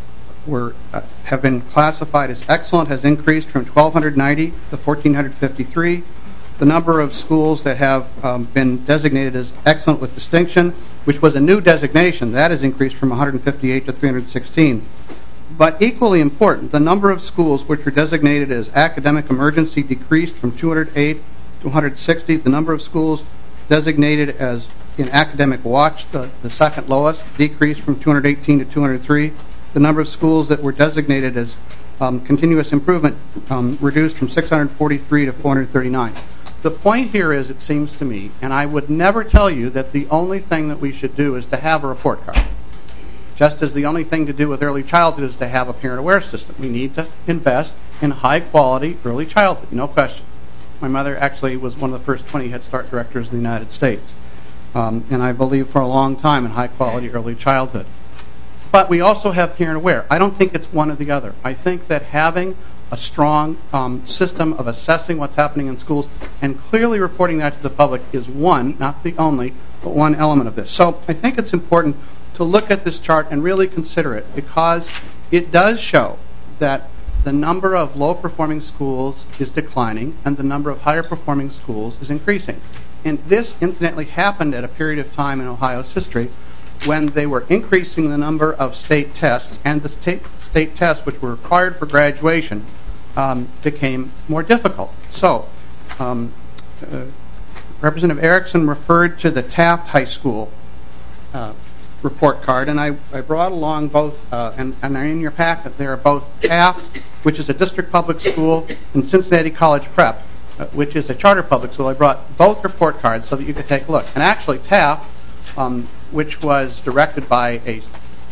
have been classified as excellent has increased from 1,290 to 1,453. The number of schools that have been designated as excellent with distinction, which was a new designation, that has increased from 158 to 316. But equally important, the number of schools which were designated as academic emergency decreased from 208 to 160. The number of schools designated as in academic watch, the second lowest, decreased from 218 to 203. The number of schools that were designated as continuous improvement reduced from 643 to 439. The point here is, it seems to me, and I would never tell you that the only thing that we should do is to have a report card. Just as the only thing to do with early childhood is to have a parent-aware system. We need to invest in high-quality early childhood, no question. My mother actually was one of the first 20 Head Start directors in the United States. And I believe for a long time in high-quality early childhood. But we also have parent-aware. I don't think it's one or the other. I think that having a strong system of assessing what's happening in schools and clearly reporting that to the public is one, not the only, but one element of this. So I think it's important to look at this chart and really consider it, because it does show that the number of low-performing schools is declining and the number of higher-performing schools is increasing. And this, incidentally, happened at a period of time in Ohio's history when they were increasing the number of state tests, and the state tests which were required for graduation became more difficult. So Representative Erickson referred to the Taft High School report card, and I brought along both, and they're in your packet. There are both Taft, which is a district public school, and Cincinnati College Prep, which is a charter public school. I brought both report cards so that you could take a look. And actually Taft, which was directed by a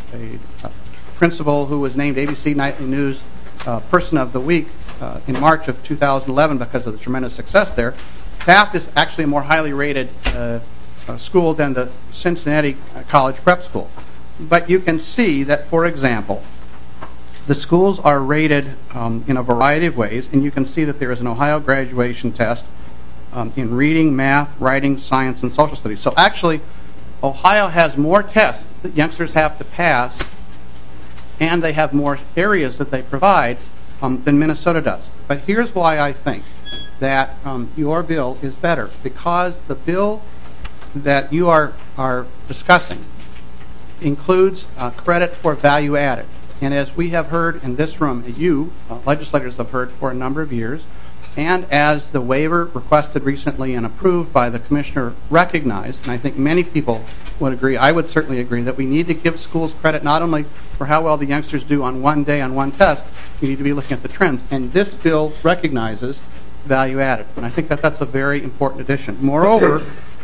principal who was named ABC Nightly News Person of the Week in March of 2011 because of the tremendous success there. Taft is actually a more highly rated school than the Cincinnati College Prep School. But you can see that, for example, the schools are rated in a variety of ways, and you can see that there is an Ohio graduation test in reading, math, writing, science, and social studies. So actually, Ohio has more tests that youngsters have to pass, and they have more areas that they provide than Minnesota does. But here's why I think that your bill is better, because the bill that you are discussing includes credit for value added. And as we have heard in this room, you, legislators, have heard for a number of years, and as the waiver requested recently and approved by the commissioner recognized, and I think many people would agree, I would certainly agree, that we need to give schools credit not only for how well the youngsters do on one day on one test, we need to be looking at the trends. And this bill recognizes value added. And I think that that's a very important addition. Moreover,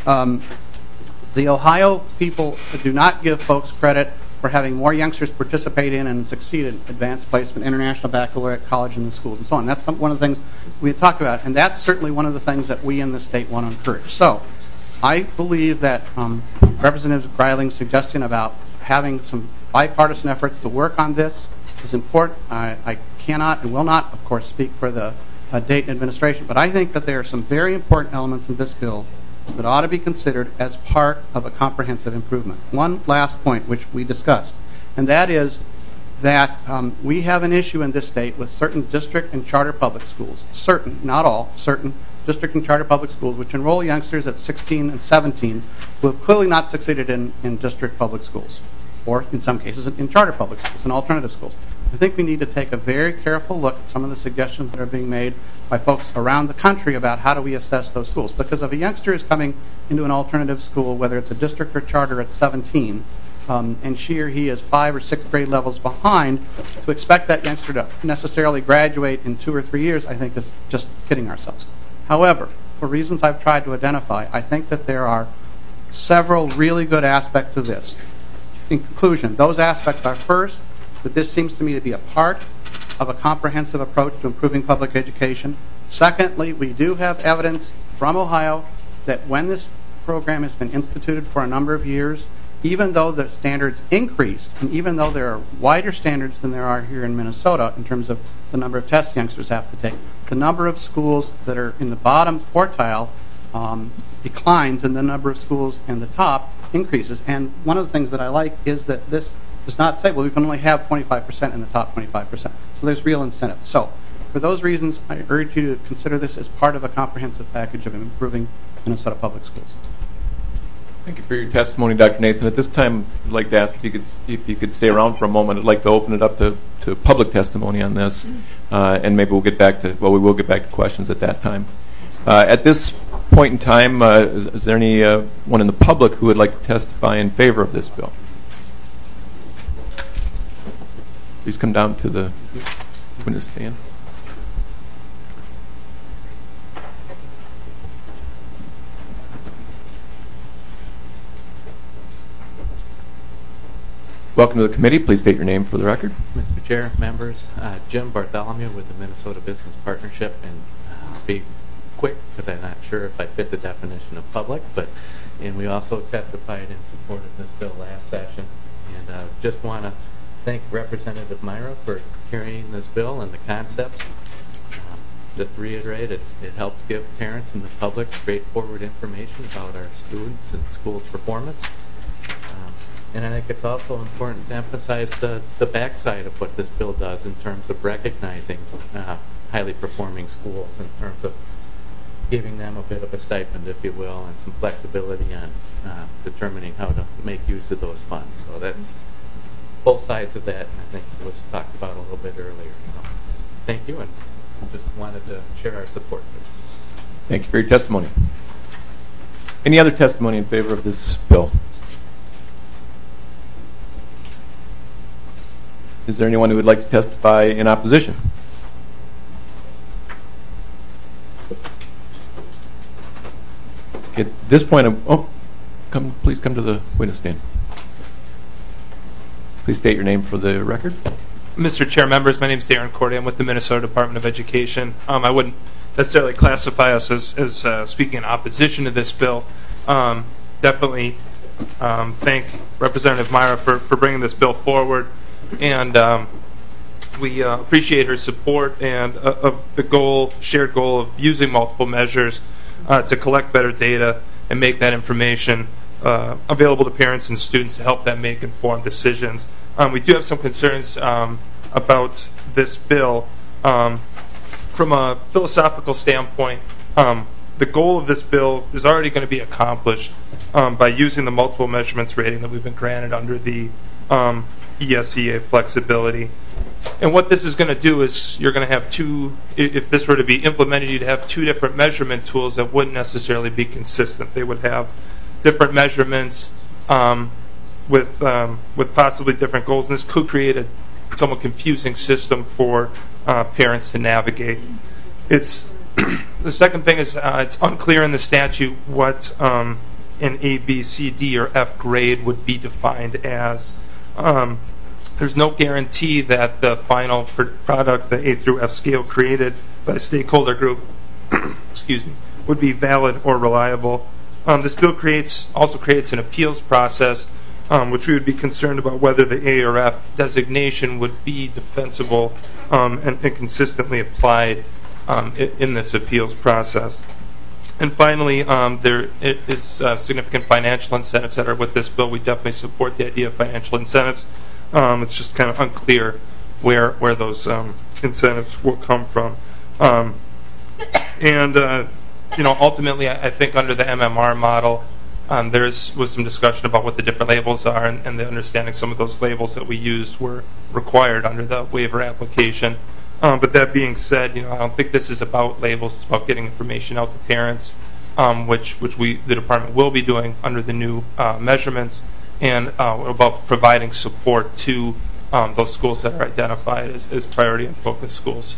the Ohio people do not give folks credit for having more youngsters participate in and succeed in advanced placement, international baccalaureate, college in the schools, and so on. That's one of the things we had talked about, and that's certainly one of the things that we in the state want to encourage. So I believe that Representative Greiling's suggestion about having some bipartisan efforts to work on this is important. I cannot and will not, of course, speak for the Dayton administration, but I think that there are some very important elements in this bill that ought to be considered as part of a comprehensive improvement. One last point, which we discussed, and that is that we have an issue in this state with certain district and charter public schools, certain, not all, certain district and charter public schools, which enroll youngsters at 16 and 17 who have clearly not succeeded in district public schools, or in some cases in charter public schools and alternative schools. I think we need to take a very careful look at some of the suggestions that are being made by folks around the country about how do we assess those schools. Because if a youngster is coming into an alternative school, whether it's a district or charter at 17, and she or he is 5 or 6 grade levels behind, to expect that youngster to necessarily graduate in 2 or 3 years, I think is just kidding ourselves. However, for reasons I've tried to identify, I think that there are several really good aspects of this. In conclusion, those aspects are, first, that this seems to me to be a part of a comprehensive approach to improving public education. Secondly, we do have evidence from Ohio that when this program has been instituted for a number of years, even though the standards increased, and even though there are wider standards than there are here in Minnesota in terms of the number of tests youngsters have to take, the number of schools that are in the bottom quartile declines, and the number of schools in the top increases. And one of the things that I like is that this does not say, well, we can only have 25% in the top 25%. So there's real incentive. So for those reasons, I urge you to consider this as part of a comprehensive package of improving Minnesota public schools. Thank you for your testimony, Dr. Nathan. At this time, I'd like to ask if you could stay around for a moment. I'd like to open it up to public testimony on this, and maybe we will get back to questions at that time. At this point in time, is there anyone in the public who would like to testify in favor of this bill? Please come down to the witness stand. Welcome to the committee. Please state your name for the record. Mr. Chair, members, Jim Bartholomew with the Minnesota Business Partnership, and I'll be quick because I'm not sure if I fit the definition of public, and we also testified in support of this bill last session, and just want to thank Representative Myra for carrying this bill and the concepts. Just reiterate, it helps give parents and the public straightforward information about our students and school's performance. And I think it's also important to emphasize the backside of what this bill does in terms of recognizing highly performing schools, in terms of giving them a bit of a stipend, if you will, and some flexibility on determining how to make use of those funds. So that's both sides of that, and I think it was talked about a little bit earlier. So thank you, and just wanted to share our support for this. Thank you for your testimony. Any other testimony in favor of this bill? Is there anyone who would like to testify in opposition? At this point, please come to the witness stand. Please state your name for the record. Mr. Chair, members, my name is Darren Corday. I'm with the Minnesota Department of Education. I wouldn't necessarily classify us as speaking in opposition to this bill. Definitely thank Representative Myra for bringing this bill forward. And we appreciate her support and of the shared goal of using multiple measures to collect better data and make that information available to parents and students to help them make informed decisions. We do have some concerns about this bill. From a philosophical standpoint, the goal of this bill is already going to be accomplished by using the multiple measurements rating that we've been granted under the ESEA flexibility. And what this is going to do is you're going to have if this were to be implemented, you'd have two different measurement tools that wouldn't necessarily be consistent. They would have different measurements with possibly different goals, and this could create a somewhat confusing system for parents to navigate. The second thing is it's unclear in the statute what an A, B, C, D, or F grade would be defined as. There's no guarantee that the final product, the A through F scale created by the stakeholder group, would be valid or reliable. This bill also creates an appeals process, which we would be concerned about whether the A or F designation would be defensible and consistently applied in this appeals process. And finally, there is significant financial incentives that are with this bill. We definitely support the idea of financial incentives. It's just kind of unclear where those incentives will come from. Ultimately, I think under the MMR model, there was some discussion about what the different labels are, and the understanding some of those labels that we used were required under the waiver application. But that being said, I don't think this is about labels. It's about getting information out to parents, which the department will be doing under the new measurements, and about providing support to those schools that are identified as priority and focus schools.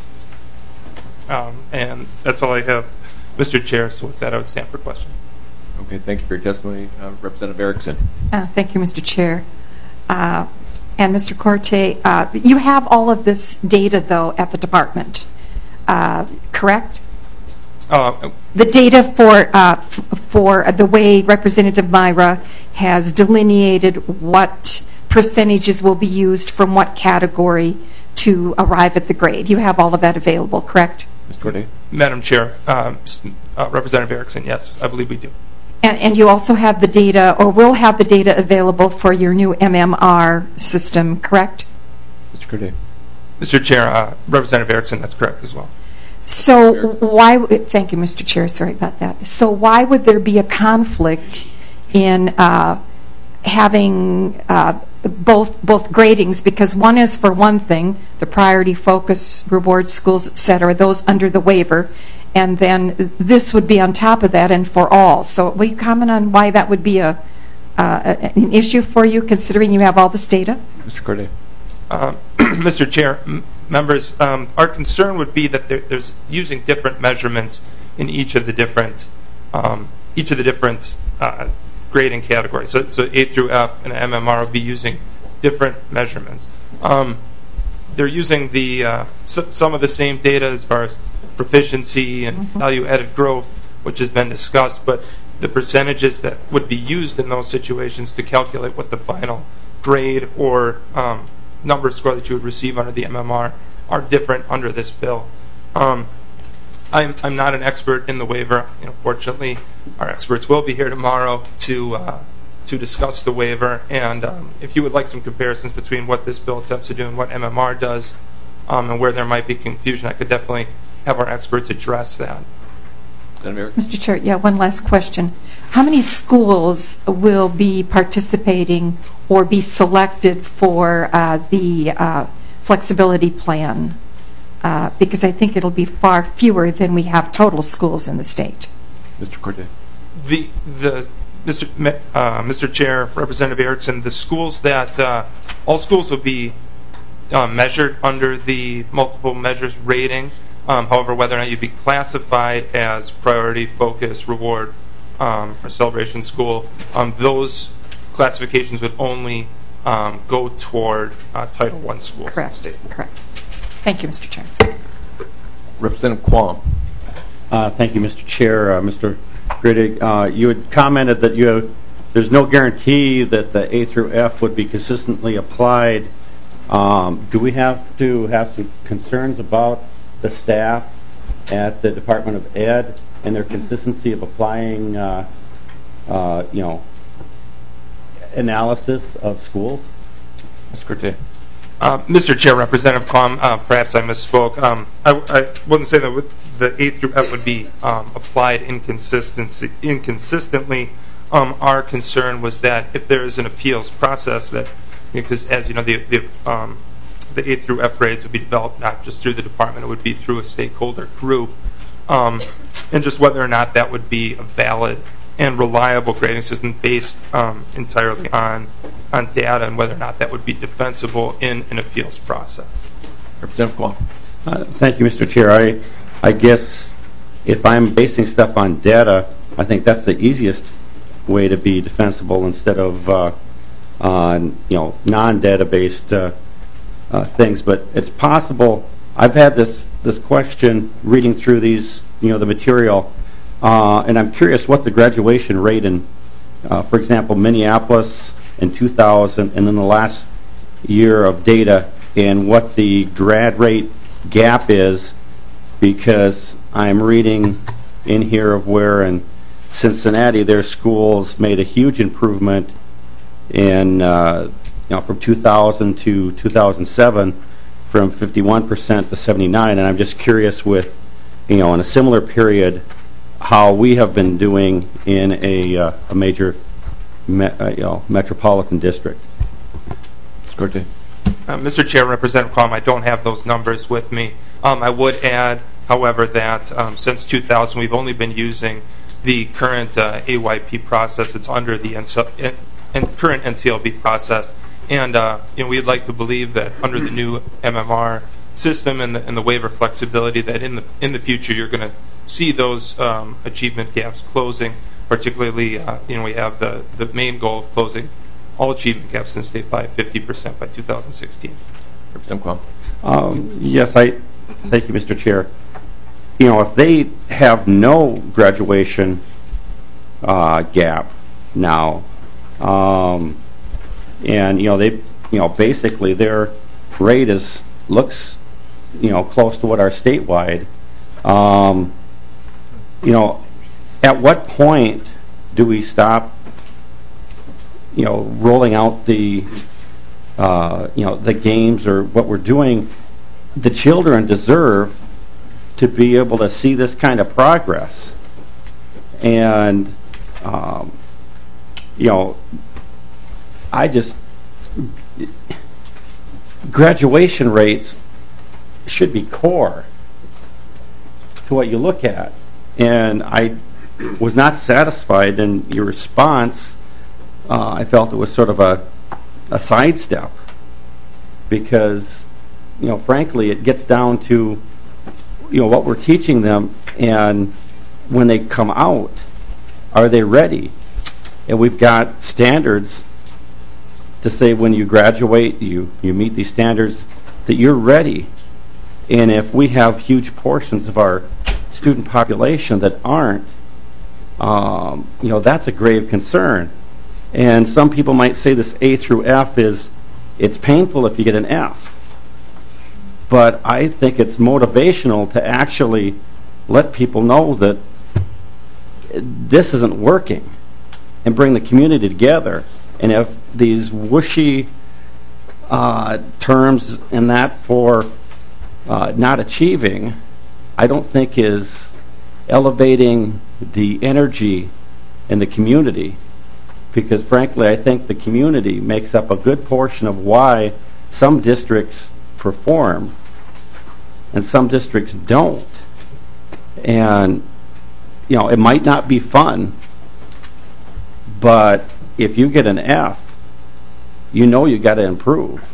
And that's all I have, Mr. Chair. So with that, I would stand for questions. Okay, thank you for your testimony. Representative Erickson. Thank you, Mr. Chair. And Mr. Corte, you have all of this data, though, at the department, correct? The data for the way Representative Myra has delineated what percentages will be used from what category to arrive at the grade. You have all of that available, correct? Mr. Corte. Madam Chair, Representative Erickson, yes, I believe we do. And you also have the data, or will have the data available for your new MMR system, correct? Mr. Corte. Mr. Chair, Representative Erickson, that's correct as well. So thank you, Mr. Chair, sorry about that. So why would there be a conflict in having both gradings? Because one is for one thing, the priority, focus, reward schools, et cetera, those under the waiver, and then this would be on top of that and for all. So will you comment on why that would be an issue for you, considering you have all this data? Mr. Corte. Mr. Chair, members, our concern would be that there's using different measurements in each of the different grading categories. So A through F and MMR will be using different measurements. They're using some of the same data as far as proficiency and value-added growth, which has been discussed, but the percentages that would be used in those situations to calculate what the final grade or number score that you would receive under the MMR are different under this bill. I'm not an expert in the waiver. Fortunately, our experts will be here tomorrow to discuss the waiver. And if you would like some comparisons between what this bill attempts to do and what MMR does, and where there might be confusion, I could definitely have our experts address that. Mr. Chair, one last question. How many schools will be participating or be selected for the flexibility plan? Because I think it'll be far fewer than we have total schools in the state. Mr. Corday. Mr. Chair, Representative Erickson, the schools that all schools will be measured under the multiple measures rating. However, whether or not you'd be classified as priority, focus, reward, or celebration school, those classifications would only go toward Title I schools. Correct. Correct. Thank you, Mr. Chair. Representative Quam. Thank you, Mr. Chair. Mr. Grittig, you had commented that there's no guarantee that the A through F would be consistently applied. Do we have to have some concerns about the staff at the Department of Ed and their consistency of applying, analysis of schools? Mr. Corday. Mr. Chair, Representative Quam, perhaps I misspoke. I wouldn't say that the A through F would be applied inconsistently. Our concern was that if there is an appeals process that, because as you know, the A through F grades would be developed not just through the department, it would be through a stakeholder group, and just whether or not that would be a valid and reliable grading system based entirely on data, and whether or not that would be defensible in an appeals process. Representative Quam. Thank you, Mr. Chair. I guess if I'm basing stuff on data, I think that's the easiest way to be defensible instead of non-data-based things. But it's possible. I've had this question reading through these, the material, and I'm curious what the graduation rate in, for example, Minneapolis in 2000, and then the last year of data, and what the grad rate gap is, because I'm reading in here of where in Cincinnati their schools made a huge improvement in from 2000 to 2007 from 51% to 79%, and I'm just curious with in a similar period how we have been doing in a major metropolitan district. Mr. Chair, Representative Quam, I don't have those numbers with me. I would add, however, that since 2000 we've only been using the current AYP process. It's under the current NCLB process, and we'd like to believe that under the new MMR system and the waiver flexibility, that in the future you're going to see those achievement gaps closing. Particularly, we have the main goal of closing all achievement gaps in the state by 50% by 2016. Representative Quam. Yes, thank you, Mr. Chair. If they have no graduation gap now, and they, basically their rate looks, close to what our statewide. At what point do we stop, rolling out the games or what we're doing? The children deserve to be able to see this kind of progress, and graduation rates should be core to what you look at, and I was not satisfied in your response. I felt it was sort of a sidestep, because frankly, it gets down to, what we're teaching them, and when they come out, are they ready? And we've got standards to say when you graduate, you meet these standards, that you're ready. And if we have huge portions of our student population that aren't, that's a grave concern. And some people might say this A through F it's painful if you get an F. But I think it's motivational to actually let people know that this isn't working and bring the community together. And if these whooshy terms and that for not achieving, I don't think is elevating the energy in the community, because frankly I think the community makes up a good portion of why some districts perform and some districts don't. And it might not be fun, but if you get an F, you got to improve.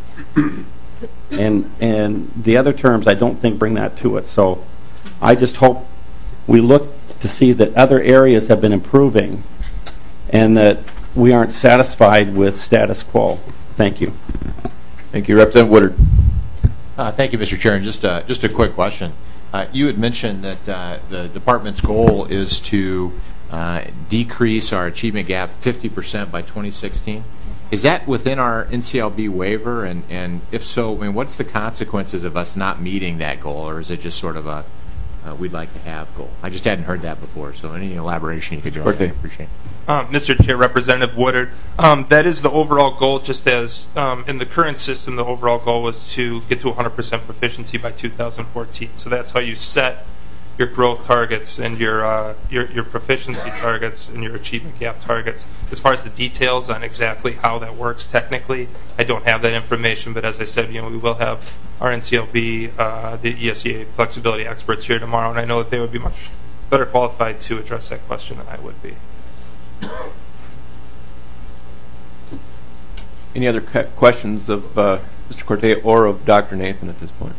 And the other terms I don't think bring that to it. So I just hope we look to see that other areas have been improving and that we aren't satisfied with status quo. Thank you. Thank you. Representative Woodard. Thank you, Mr. Chair. And just a quick question. You had mentioned that the department's goal is to decrease our achievement gap 50% by 2016. Is that within our NCLB waiver? And if so, what's the consequences of us not meeting that goal? Or is it just sort of a we'd like to have goal? I just hadn't heard that before, so any elaboration you could do, I appreciate it. Mr. Chair, Representative Woodard, that is the overall goal. Just as in the current system, the overall goal was to get to 100% proficiency by 2014. So that's how you set your growth targets and your proficiency targets and your achievement gap targets. As far as the details on exactly how that works technically, I don't have that information. But as I said, we will have our NCLB, the ESEA flexibility experts here tomorrow, and I know that they would be much better qualified to address that question than I would be. Any other questions of Mr. Corte or of Dr. Nathan at this point?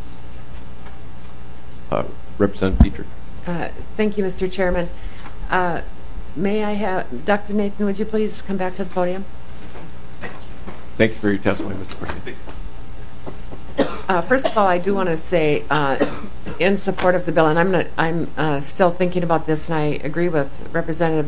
Representative Dietrich. Thank you, Mr. Chairman. May I have Dr. Nathan, would you please come back to the podium? Thank you for your testimony, Mr. Corte. First of all, I do want to say in support of the bill, and I'm still thinking about this, and I agree with Representative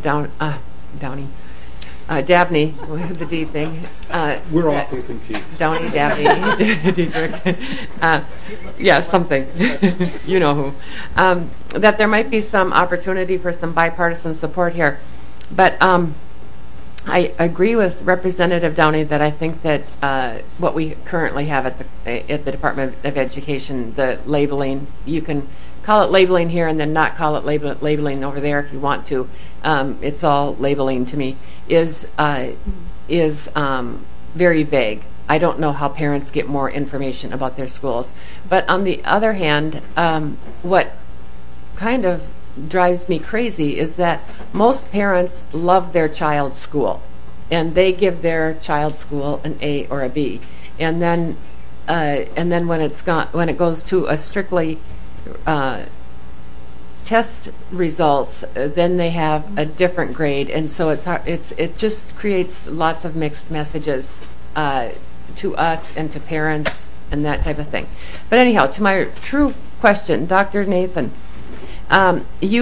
Dabney with the D thing. We're often confused. Downey, Dabney, Dietrich. Yeah, something. You know who. That there might be some opportunity for some bipartisan support here. But I agree with Representative Downey that I think that what we currently have at the Department of Education, the labeling, you can call it labeling here and then not call it labeling over there if you want to. It's all labeling to me, is very vague. I don't know how parents get more information about their schools. But on the other hand, what kind of drives me crazy is that most parents love their child's school, and they give their child's school an A or a B, and then when it goes to a strictly test results, then they have a different grade, and so it just creates lots of mixed messages to us and to parents and that type of thing. But anyhow, to my true question, Dr. Nathan, I'm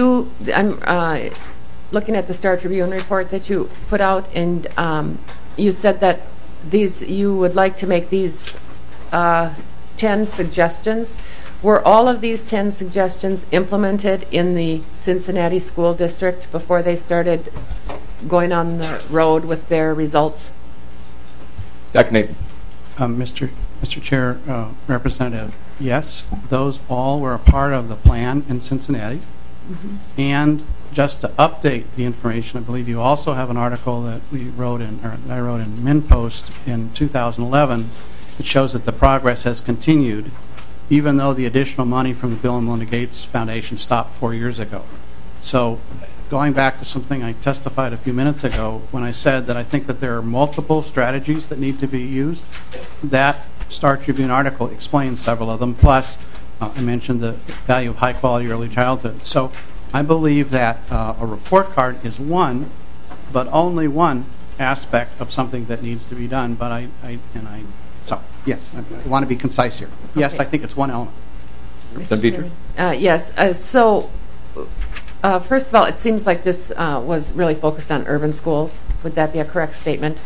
looking at the Star Tribune report that you put out, and you said that you would like to make these 10 suggestions. Were all of these 10 suggestions implemented in the Cincinnati School District before they started going on the road with their results? Dr. Nathan. Mr. Chair, Representative, yes, those all were a part of the plan in Cincinnati. Mm-hmm. And just to update the information, I believe you also have an article that I wrote in MinPost in 2011 that shows that the progress has continued, even though the additional money from the Bill and Melinda Gates Foundation stopped 4 years ago. So going back to something I testified a few minutes ago when I said that I think that there are multiple strategies that need to be used, that Star Tribune article explains several of them, plus I mentioned the value of high-quality early childhood. So I believe that a report card is one, but only one aspect of something that needs to be done. But so yes, I want to be concise here. Yes, Okay. I think it's one element. Yes. So, first of all, it seems like this was really focused on urban schools. Would that be a correct statement?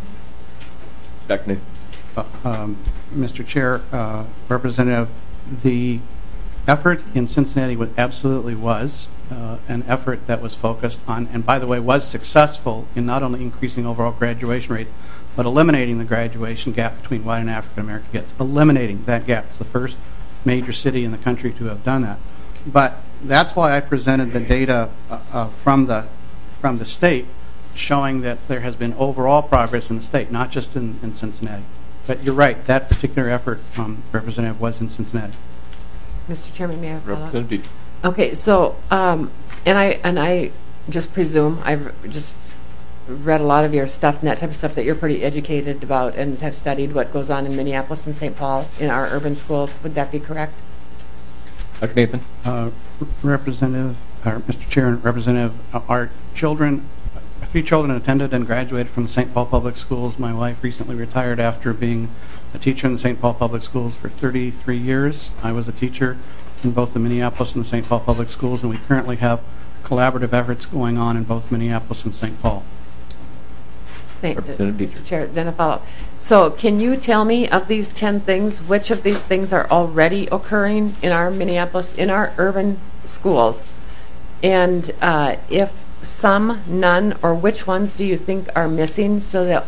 Dr. Nathan. Mr. Chair, Representative, the effort in Cincinnati absolutely was an effort that was focused on, and by the way, was successful in not only increasing overall graduation rate, but eliminating the graduation gap between white and African American kids. Eliminating that gap. It's the first major city in the country to have done that. But that's why I presented the data from the state showing that there has been overall progress in the state, not just in Cincinnati. But you're right, that particular effort, Representative, was in Cincinnati. Mr. Chairman, may I follow up? Representative. Okay, so, and I just presume, I've just read a lot of your stuff and that type of stuff that you're pretty educated about and have studied what goes on in Minneapolis and St. Paul in our urban schools. Would that be correct? Dr. Nathan. Representative, Mr. Chair and Representative, our children, 3 children attended and graduated from the St. Paul Public Schools. My wife recently retired after being a teacher in the St. Paul Public Schools for 33 years. I was a teacher in both the Minneapolis and the St. Paul Public Schools, and we currently have collaborative efforts going on in both Minneapolis and St. Paul. Thank you, Mr. Chair. Then a follow-up. So can you tell me, of these 10 things, which of these things are already occurring in our Minneapolis, in our urban schools? And if some, none, or which ones do you think are missing? So that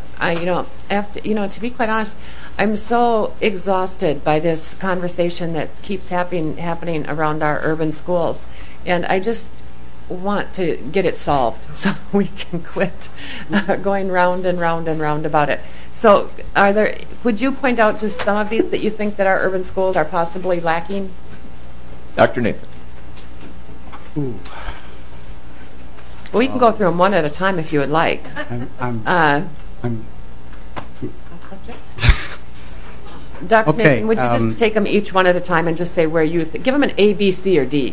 to be quite honest, I'm so exhausted by this conversation that keeps happening around our urban schools, and I just want to get it solved so we can quit going round and round and round about it. So would you point out just some of these that you think that our urban schools are possibly lacking? Dr. Nathan. Ooh. Well, we can go through them one at a time if you would like. Dr. Okay, Nathan, would you just take them each one at a time and just say where you give them an A, B, C, or D?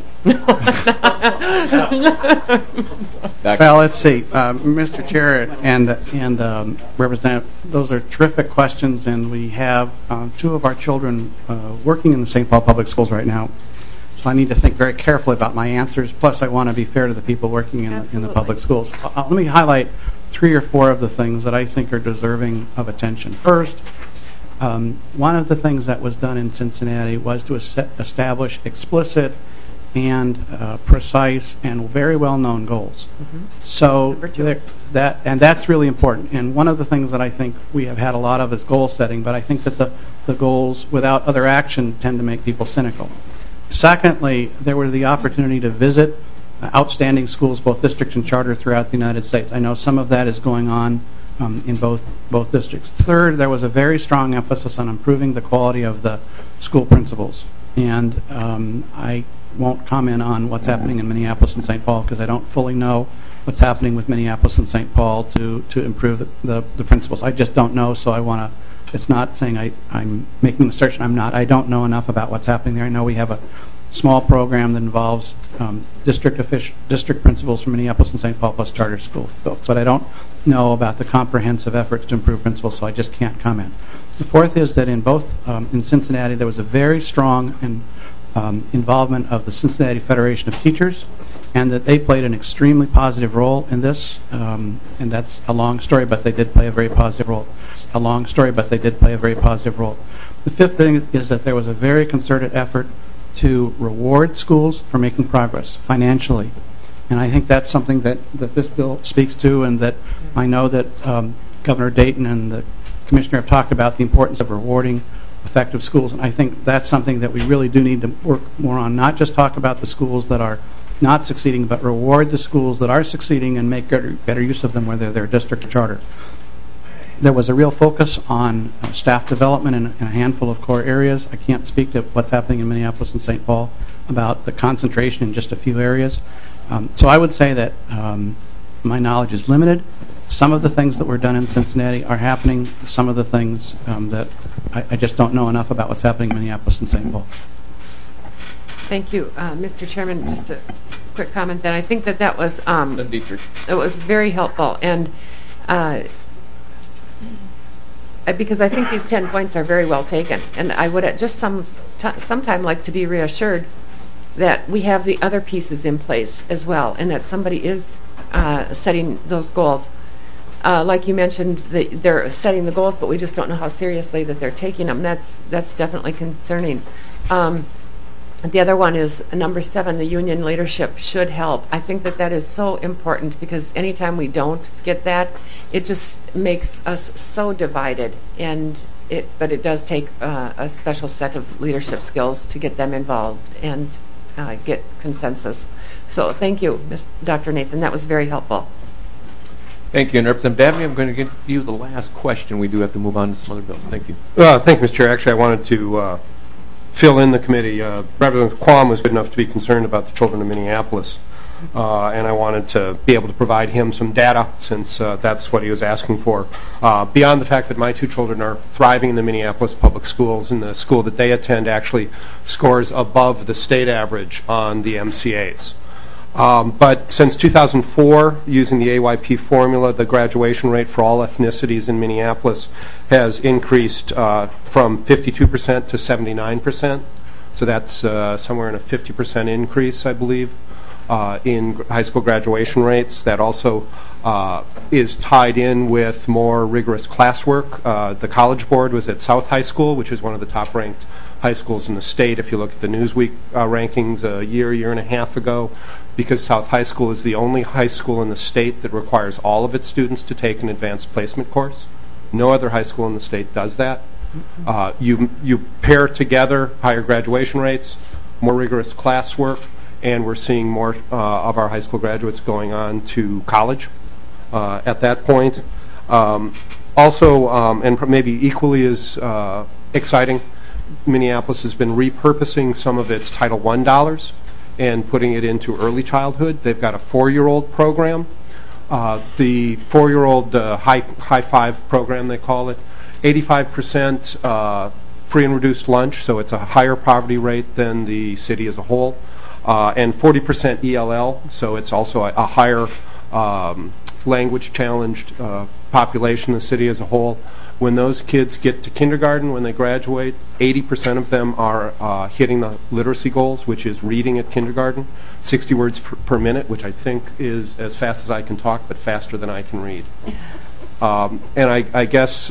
Well, let's see, Mr. Chair and Representative, those are terrific questions, and we have 2 of our children working in the St. Paul Public Schools right now. So I need to think very carefully about my answers. Plus, I want to be fair to the people working in the public schools. Let me highlight 3 or 4 of the things that I think are deserving of attention. First, one of the things that was done in Cincinnati was to establish explicit and precise and very well-known goals. Mm-hmm. So that's really important. And one of the things that I think we have had a lot of is goal setting, but I think that the goals without other action tend to make people cynical. Secondly, there was the opportunity to visit outstanding schools, both district and charter, throughout the United States. I know some of that is going on in both districts. Third, there was a very strong emphasis on improving the quality of the school principals. And I won't comment on what's happening in Minneapolis and St. Paul because I don't fully know what's happening with Minneapolis and St. Paul to improve the principals. I just don't know, so I want to. It's not saying I'm making an assertion. I'm not. I don't know enough about what's happening there. I know we have a small program that involves district principals from Minneapolis and St. Paul plus charter school folks, but I don't know about the comprehensive efforts to improve principals, so I just can't comment. The fourth is that in Cincinnati there was a very strong involvement of the Cincinnati Federation of Teachers, and that they played an extremely positive role in this, and that's a long story, but they did play a very positive role. The fifth thing is that there was a very concerted effort to reward schools for making progress financially. And I think that's something that this bill speaks to, and that I know that Governor Dayton and the Commissioner have talked about the importance of rewarding effective schools. And I think that's something that we really do need to work more on, not just talk about the schools that are not succeeding, but reward the schools that are succeeding and make better use of them, whether they're district or charter. There was a real focus on staff development in a handful of core areas. I can't speak to what's happening in Minneapolis and St. Paul about the concentration in just a few areas. So I would say that my knowledge is limited, some of the things that were done in Cincinnati are happening. Some of the things that I just don't know enough about what's happening in Minneapolis and St. Paul. Thank you, Mr. Chairman. Just a quick comment. Then I think that was it was very helpful, and because I think these 10 points are very well taken, and I would at just sometime like to be reassured that we have the other pieces in place as well, and that somebody is setting those goals. Like you mentioned, they're setting the goals, but we just don't know how seriously that they're taking them. That's definitely concerning. The other one is number 7, the union leadership should help. I think that is so important, because anytime we don't get that, it just makes us so divided. But it does take a special set of leadership skills to get them involved and get consensus. So thank you, Dr. Nathan. That was very helpful. Thank you. And Representative Dabney, I'm going to give you the last question. We do have to move on to some other bills. Thank you. Thank you, Mr. Chair. Actually, I wanted to fill in the committee. Representative Quam was good enough to be concerned about the children of Minneapolis, and I wanted to be able to provide him some data, since that's what he was asking for. Beyond the fact that my 2 children are thriving in the Minneapolis public schools, and the school that they attend actually scores above the state average on the MCAs. But since 2004, using the AYP formula, the graduation rate for all ethnicities in Minneapolis has increased from 52% to 79%. So that's somewhere in a 50% increase, I believe, in high school graduation rates. That also is tied in with more rigorous classwork. The College Board was at South High School, which is one of the top-ranked high schools in the state. If you look at the Newsweek rankings a year and a half ago, because South High School is the only high school in the state that requires all of its students to take an advanced placement course. No other high school in the state does that. You pair together higher graduation rates, more rigorous classwork, and we're seeing more of our high school graduates going on to college at that point. Also, and maybe equally as exciting, Minneapolis has been repurposing some of its Title I dollars and putting it into early childhood. They've got a 4-year-old program. The 4-year-old high five program, they call it, 85% free and reduced lunch, so it's a higher poverty rate than the city as a whole, and 40% ELL, so it's also a higher language challenged population in the city as a whole. When those kids get to kindergarten, when they graduate, 80% of them are hitting the literacy goals, which is reading at kindergarten, 60 words per minute, which I think is as fast as I can talk, but faster than I can read. And I guess,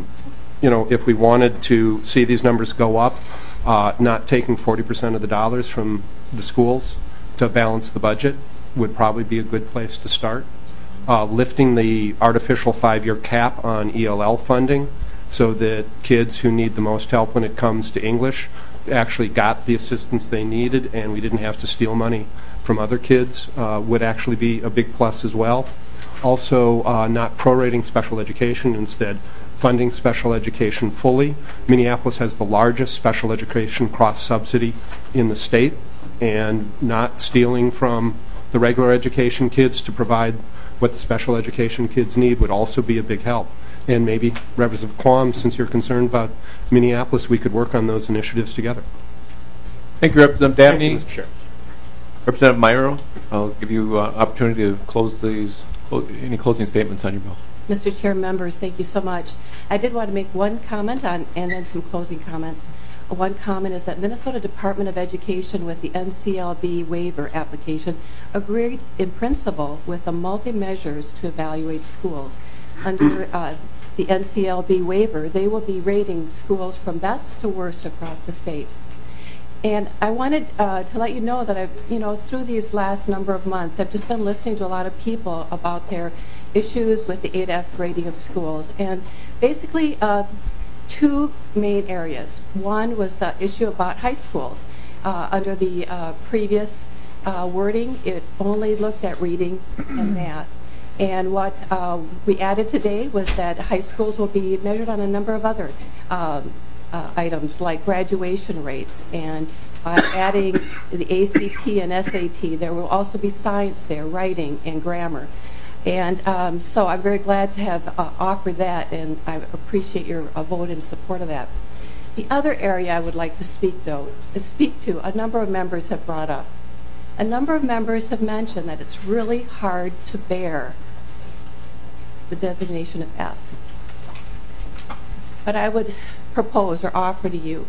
if we wanted to see these numbers go up, not taking 40% of the dollars from the schools to balance the budget would probably be a good place to start. Lifting the artificial 5-year cap on ELL funding so that kids who need the most help when it comes to English actually got the assistance they needed, and we didn't have to steal money from other kids would actually be a big plus as well. Also, not prorating special education, instead funding special education fully. Minneapolis has the largest special education cross-subsidy in the state, and not stealing from the regular education kids to provide what the special education kids need would also be a big help. And maybe, Representative Quam, since you're concerned about Minneapolis, we could work on those initiatives together. Thank you, Representative Dabney. Thank you, Mr. Chair. Representative Myro, I'll give you an opportunity to close these. Any closing statements on your bill? Mr. Chair, members, thank you so much. I did want to make one comment and then some closing comments. One comment is that Minnesota Department of Education, with the NCLB waiver application, agreed in principle with the multi-measures to evaluate schools. Under the NCLB waiver, they will be rating schools from best to worst across the state. And I wanted to let you know that through these last number of months, I've just been listening to a lot of people about their issues with the 8F grading of schools. And basically, 2 main areas. One was the issue about high schools. Under the previous wording, it only looked at reading and math. And what we added today was that high schools will be measured on a number of other items, like graduation rates, and adding the ACT and SAT. There will also be science there, writing and grammar. And so I'm very glad to have offered that, and I appreciate your vote in support of that. The other area I would like to speak to, a number of members have brought up. A number of members have mentioned that it's really hard to bear the designation of F. But I would propose or offer to you,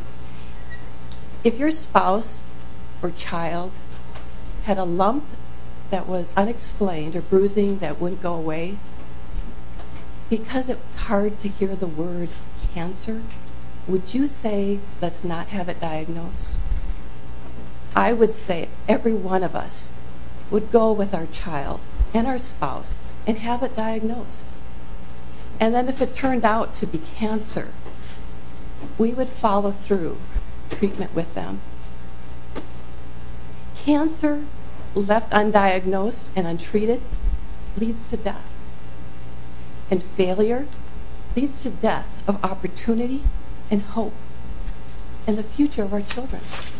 if your spouse or child had a lump that was unexplained or bruising that wouldn't go away, because it was hard to hear the word cancer, would you say, let's not have it diagnosed? I would say every one of us would go with our child and our spouse and have it diagnosed. And then if it turned out to be cancer, we would follow through treatment with them. Cancer left undiagnosed and untreated leads to death. And failure leads to death of opportunity and hope and the future of our children.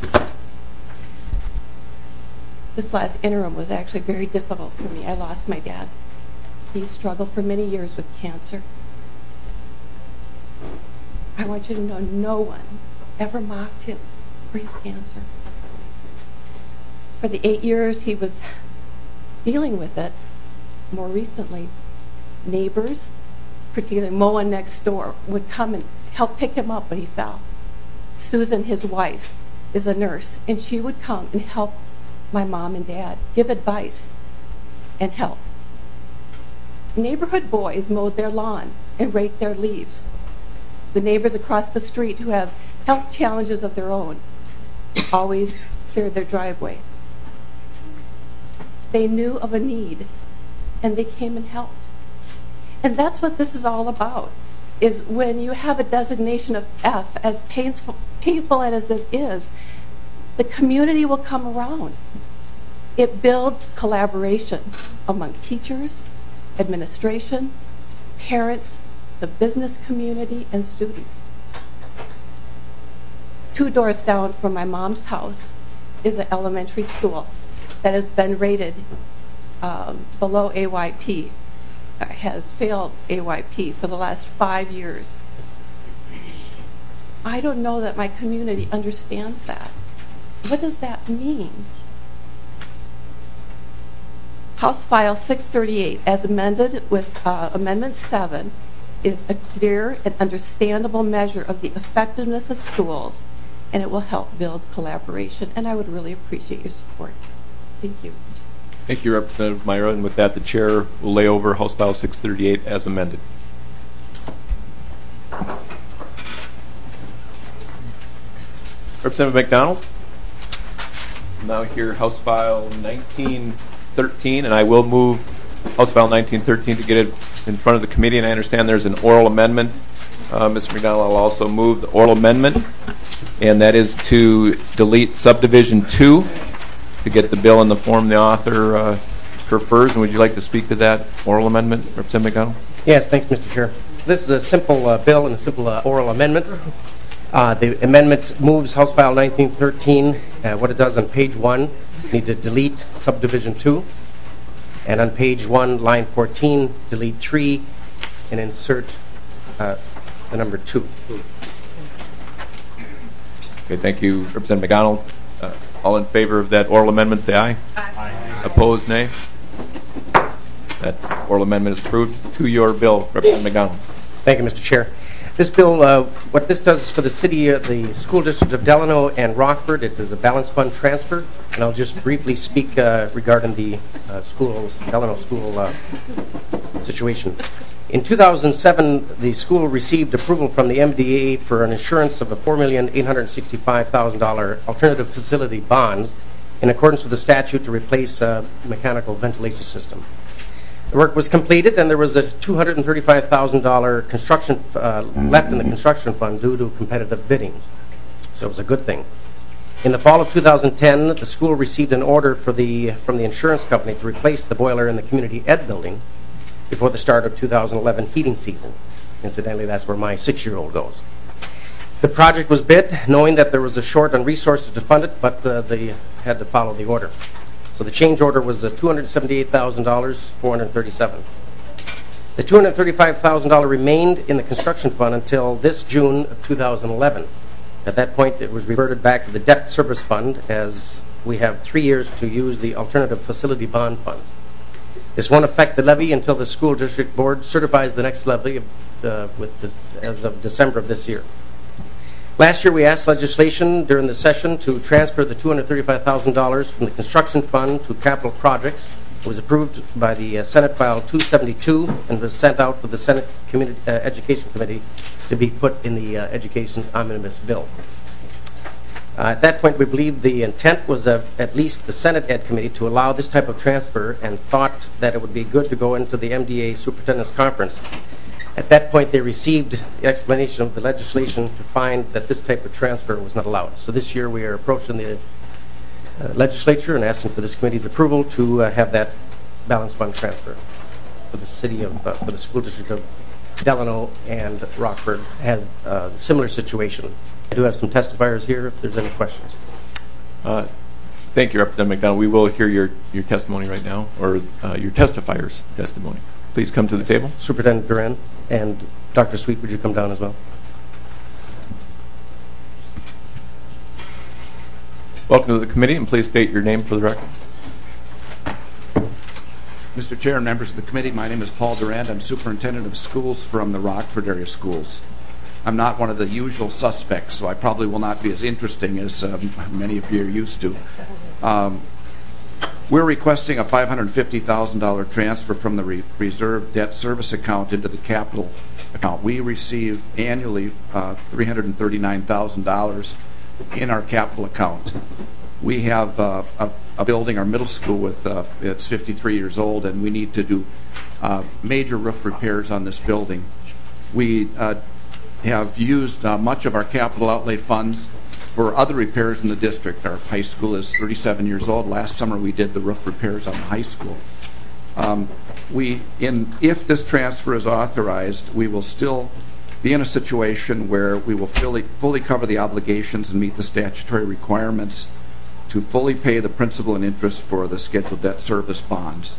This last interim was actually very difficult for me. I lost my dad. He struggled for many years with cancer. I want you to know no one ever mocked him for his cancer. For the 8 years he was dealing with it, more recently, neighbors, particularly Moa next door, would come and help pick him up when he fell. Susan, his wife, is a nurse, and she would come and help my mom and dad, give advice and help. Neighborhood boys mowed their lawn and raked their leaves. The neighbors across the street who have health challenges of their own always cleared their driveway. They knew of a need, and they came and helped. And that's what this is all about, is when you have a designation of F, as painful as it is, the community will come around. It builds collaboration among teachers, administration, parents, the business community, and students. 2 doors down from my mom's house is an elementary school that has been rated below AYP, has failed AYP for the last 5 years. I don't know that my community understands that. What does that mean? House File 638, as amended with Amendment 7, is a clear and understandable measure of the effectiveness of schools, and it will help build collaboration, and I would really appreciate your support. Thank you. Thank you, Representative Myra, and with that, the Chair will lay over House File 638 as amended. Representative McDonald. Now hear House File 1913, and I will move House File 1913 to get it in front of the committee, and I understand there's an oral amendment. Mr. McDonald will also move the oral amendment, and that is to delete subdivision 2 to get the bill in the form the author prefers. And would you like to speak to that oral amendment, Representative McDonald? Yes, thanks, Mr. Chair. This is a simple bill and a simple oral amendment. The amendment moves House File 1913. What it does on page 1, you need to delete subdivision 2. And on page 1, line 14, delete 3 and insert the number 2. Okay, thank you, Representative McDonald. All in favor of that oral amendment, say aye. Aye. Opposed, nay. That oral amendment is approved. To your bill, Representative McDonald. Thank you, Mr. Chair. This bill, what this does is for the city, the school district of Delano and Rockford, it is a balance fund transfer, and I'll just briefly speak regarding the Delano school situation. In 2007, the school received approval from the MDA for an insurance of a $4,865,000 alternative facility bonds in accordance with the statute to replace a mechanical ventilation system. The work was completed, and there was a $235,000 construction left in the construction fund due to competitive bidding. So it was a good thing. In the fall of 2010, the school received an order from the insurance company to replace the boiler in the community ed building before the start of 2011 heating season. Incidentally, that's where my 6-year-old goes. The project was bid knowing that there was a short on resources to fund it, but they had to follow the order. So the change order was $278,437. The $235,000 remained in the construction fund until this June of 2011. At that point, it was reverted back to the debt service fund, as we have 3 years to use the alternative facility bond funds. This won't affect the levy until the school district board certifies the next levy as of December of this year. Last year, we asked legislation during the session to transfer the $235,000 from the construction fund to capital projects. It was approved by the Senate File 272 and was sent out to the Senate Education Committee to be put in the Education Omnibus Bill. At that point, we believed the intent was of at least the Senate Ed Committee to allow this type of transfer, and thought that it would be good to go into the MDA Superintendent's Conference. At that point, they received the explanation of the legislation to find that this type of transfer was not allowed. So this year, we are approaching the legislature and asking for this committee's approval to have that balanced fund transfer for the city of, for the school district of Delano and Rockford has a similar situation. I do have some testifiers here if there's any questions. Thank you, Representative McDonald. We will hear your testimony right now, or your testifier's testimony. Please come to the table. Superintendent Duran and Dr. Sweet, would you come down as well? Welcome to the committee, and please state your name for the record. Mr. Chair and members of the committee, my name is Paul Durand. I'm superintendent of schools from the Rockford area schools. I'm not one of the usual suspects, so I probably will not be as interesting as many of you are used to. We're requesting a $550,000 transfer from the reserve debt service account into the capital account. We receive annually $339,000 in our capital account. We have a building, our middle school, with it's 53 years old, and we need to do major roof repairs on this building. We have used much of our capital outlay funds for other repairs in the district. Our high school is 37 years old. Last summer we did the roof repairs on the high school. If this transfer is authorized, we will still be in a situation where we will fully cover the obligations and meet the statutory requirements to fully pay the principal and interest for the scheduled debt service bonds.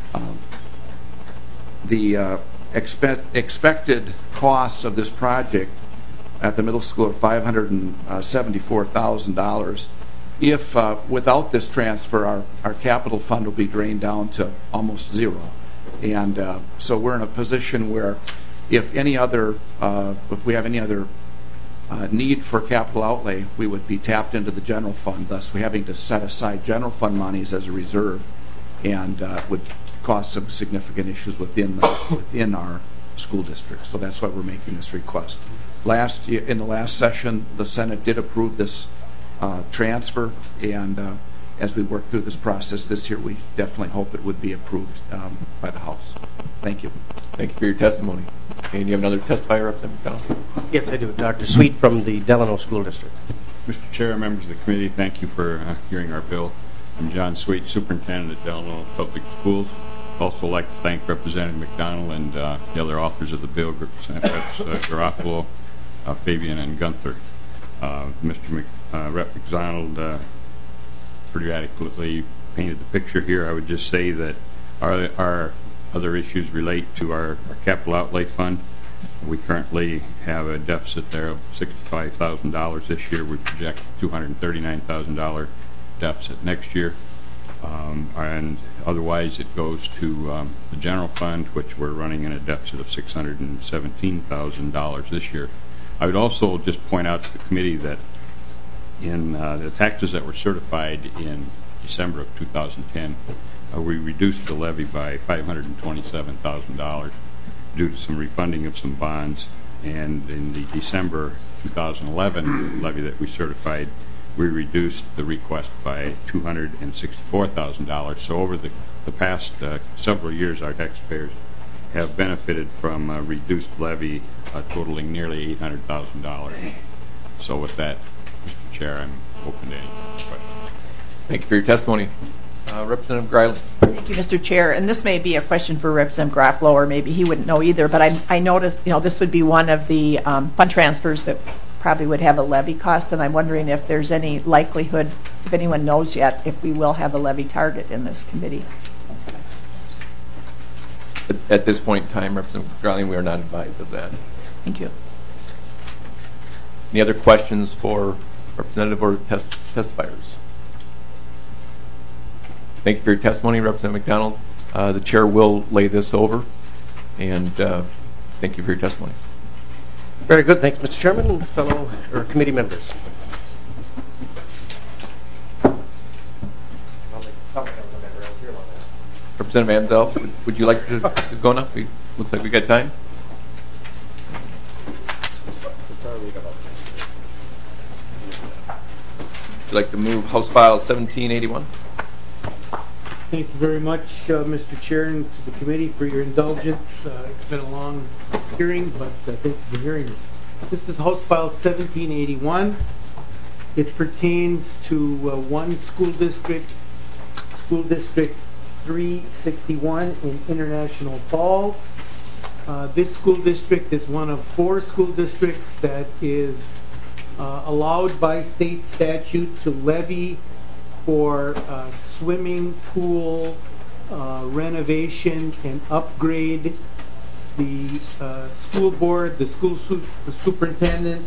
The expected costs of this project at the middle school are $574,000. If without this transfer, our capital fund will be drained down to almost zero. And so we're in a position where if we have any other need for capital outlay, we would be tapped into the general fund, thus we're having to set aside general fund monies as a reserve, and would cause some significant issues within our school district. So that's why we're making this request. In the last session, the Senate did approve this transfer, and as we work through this process this year, we definitely hope it would be approved by the House. Thank you. Thank you for your testimony. And you have another testifier, Representative McDonald? Yes, I do. Dr. Sweet from the Delano School District. Mr. Chair, members of the committee, thank you for hearing our bill. I'm John Sweet, Superintendent at Delano Public Schools. I'd also like to thank Representative McDonald and the other authors of the bill, Representatives Garofalo, Fabian, and Gunther. Mr. Rep. McDonald pretty adequately painted the picture here. I would just say that our other issues relate to our capital outlay fund. We currently have a deficit there of $65,000 this year. We project $239,000 deficit next year. And otherwise it goes to the general fund, which we're running in a deficit of $617,000 this year. I would also just point out to the committee that in the taxes that were certified in December of 2010, we reduced the levy by $527,000 due to some refunding of some bonds. And in the December 2011 levy that we certified, we reduced the request by $264,000. So over the past several years, our taxpayers have benefited from a reduced levy totaling nearly $800,000. So with that, Mr. Chair, I'm open to any questions. Thank you for your testimony. Representative Griley. Thank you, Mr. Chair. And this may be a question for Representative Garofalo, or maybe he wouldn't know either, but I noticed, this would be one of the fund transfers that probably would have a levy cost, and I'm wondering if there's any likelihood if anyone knows yet if we will have a levy target in this committee. At this point in time, Representative Growling, we are not advised of that. Thank you. Any other questions for Representative or testifiers? Thank you for your testimony, Representative McDonald. The chair will lay this over, and thank you for your testimony. Very good. Thanks, Mr. Chairman, fellow committee members. Representative Ansel, would you like to go now? Looks like we got time. Would you like to move House File 1781? Thank you very much, Mr. Chair, and to the committee for your indulgence. It's been a long hearing, but thank you for hearing this. This is House File 1781. It pertains to one school district, School District 361 in International Falls. This school district is one of 4 school districts that is allowed by state statute to levy for swimming pool renovation and upgrade. The school board, the school superintendent,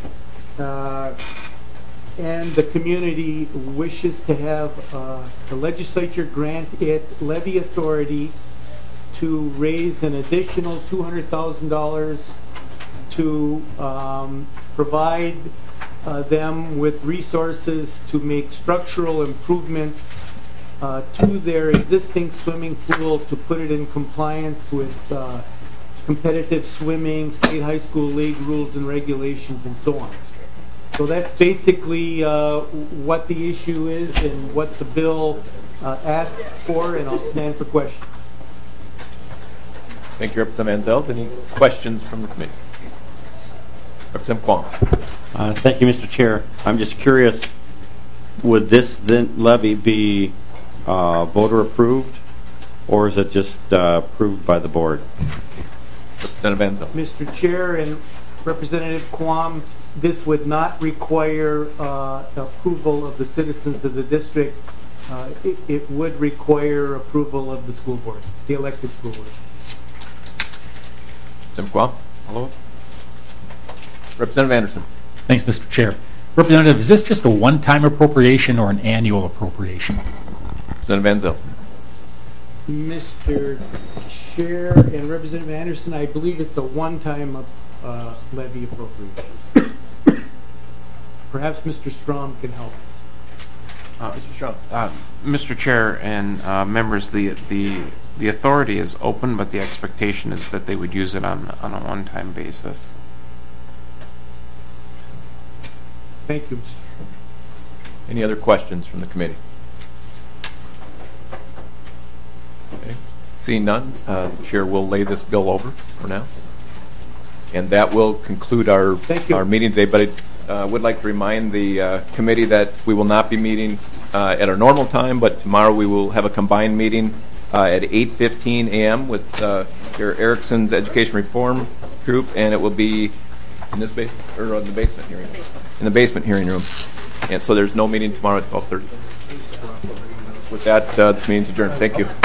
and the community wishes to have the legislature grant it levy authority to raise an additional $200,000 to provide them with resources to make structural improvements to their existing swimming pool to put it in compliance with competitive swimming, state high school league rules and regulations, and so on. So that's basically what the issue is and what the bill asks for, and I'll stand for questions. Thank you, Representative Ansel. Any questions from the committee? Representative Kwong. Thank you, Mr. Chair. I'm just curious, would this then levy be voter approved, or is it just approved by the board? Representative Ansel. Mr. Chair and Representative Kwong, this would not require approval of the citizens of the district. It would require approval of the school board, the elected school board. Representative Kwong. Hello. Representative Anderson. Thanks, Mr. Chair. Representative, is this just a one-time appropriation or an annual appropriation? Representative Ansel. Mr. Chair and Representative Anderson, I believe it's a one-time levy appropriation. Perhaps Mr. Strom can help. Mr. Strom. Mr. Chair and members, the authority is open, but the expectation is that they would use it on a one-time basis. Thank you, Mr. Strom. Any other questions from the committee? Okay. Seeing none, the chair will lay this bill over for now. And that will conclude our meeting today. But I would like to remind the committee that we will not be meeting at our normal time, but tomorrow we will have a combined meeting at 8:15 a.m. with your Erickson's Education Reform Group, and it will be in this basement, or in the basement hearing room. In the basement hearing room. And so there's no meeting tomorrow at 12:30. With that, this meeting's adjourned. Thank you.